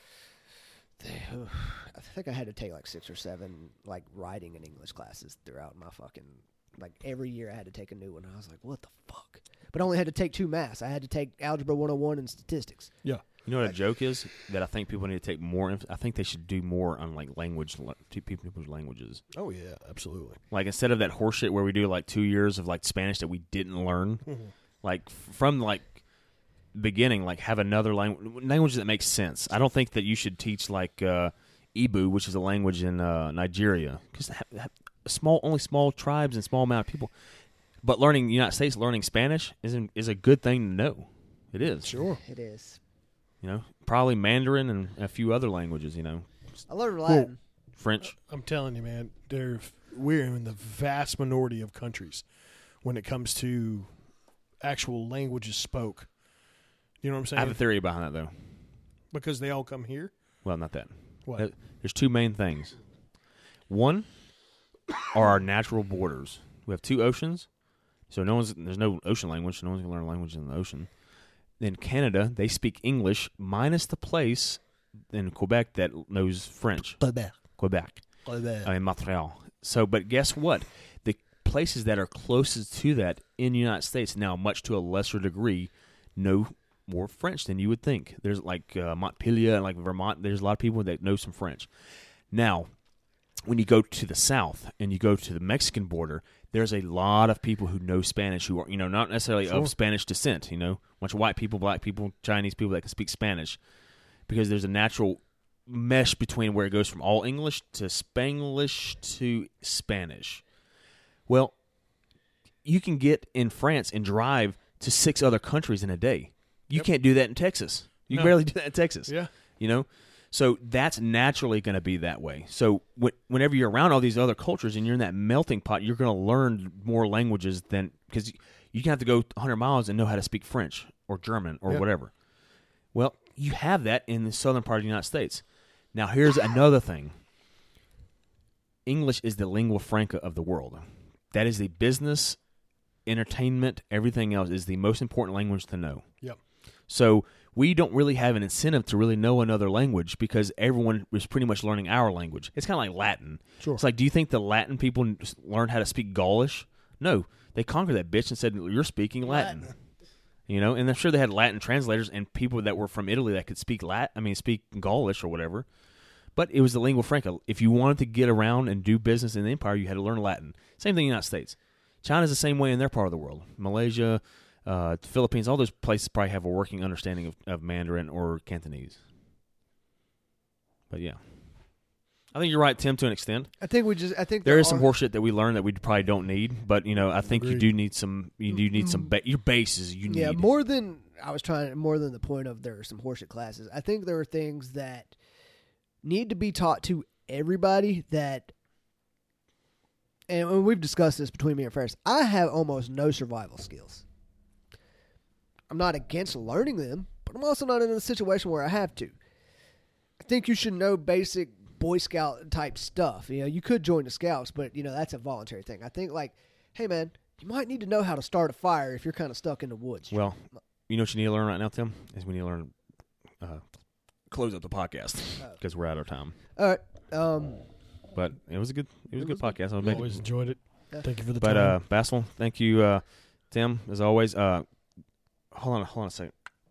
I think I had to take like 6 or 7 like writing and English classes throughout my fucking like every year. I had to take a new one. I was like, what the fuck? But I only had to take 2 maths. I had to take Algebra 101 and statistics. Yeah. You know what a joke is? That I think people need to take more. I think they should do more on like people's languages. Oh yeah, absolutely. Like instead of that horseshit where we do like 2 years of like Spanish that we didn't learn, like from like beginning, like have another language that makes sense. I don't think that you should teach like Igbo, which is a language in Nigeria, because only small tribes and small amount of people. But learning United States, learning Spanish is a good thing to know. It is. Sure. It is. You know, probably Mandarin and a few other languages. You know, I learned Latin. French. I'm telling you, man, we're in the vast minority of countries when it comes to actual languages spoke. You know what I'm saying? I have a theory behind that, though. Because they all come here? Well, not that. What? There's 2 main things. One are our natural borders. We have 2 oceans, so there's no ocean language, so no one's going to learn a language in the ocean. In Canada, they speak English minus the place in Quebec that knows French. Quebec. In Montreal. So, but guess what? The places that are closest to that in the United States now, much to a lesser degree, know more French than you would think. There's like Montpelier and like Vermont. There's a lot of people that know some French. Now, when you go to the south and you go to the Mexican border, there's a lot of people who know Spanish who are, not necessarily of Spanish descent, a bunch of white people, black people, Chinese people that can speak Spanish, because there's a natural mesh between where it goes from all English to Spanglish to Spanish. Well, you can get in France and drive to 6 other countries in a day. You can't do that in Texas. You barely do that in Texas. Yeah. So that's naturally going to be that way. So whenever you're around all these other cultures and you're in that melting pot, you're going to learn more languages than, because you can have to go 100 miles and know how to speak French or German or whatever. Well, you have that in the southern part of the United States. Now, here's another thing. English is the lingua franca of the world. That is the business, entertainment, everything else is the most important language to know. Yep. So we don't really have an incentive to really know another language because everyone is pretty much learning our language. It's kind of like Latin. Sure. It's like, do you think the Latin people learned how to speak Gaulish? No. They conquered that bitch and said, you're speaking Latin. And I'm sure they had Latin translators and people that were from Italy that could speak speak Gaulish or whatever. But it was the lingua franca. If you wanted to get around and do business in the empire, you had to learn Latin. Same thing in the United States. China's the same way in their part of the world. Malaysia, the Philippines, all those places probably have a working understanding of Mandarin or Cantonese. But yeah. I think you're right, Tim, to an extent. I think there is some horseshit that we learn that we probably don't need, but I think Agreed. You do need some. Your bases you need. Yeah, more than the point of there are some horseshit classes. I think there are things that need to be taught to everybody that, and we've discussed this between me and Ferris. I have almost no survival skills. I'm not against learning them, but I'm also not in a situation where I have to. I think you should know basic Boy Scout type stuff. You could join the Scouts, but that's a voluntary thing. I think hey man, you might need to know how to start a fire if you're kind of stuck in the woods. Well, you know what you need to learn right now, Tim? Is we need to learn close up the podcast because we're out of time. All right. But it was a good podcast. I always enjoyed it. Yeah. Thank you for the time. But Basil, thank you, Tim, as always. Hold on a second.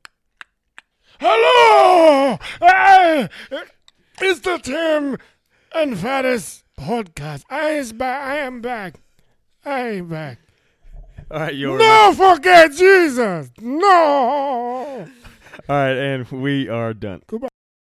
Hello! Hey! It's the Tim and Ferris podcast. I am back. I'm back. All right, no, forget Jesus. No. All right, and we are done. Goodbye.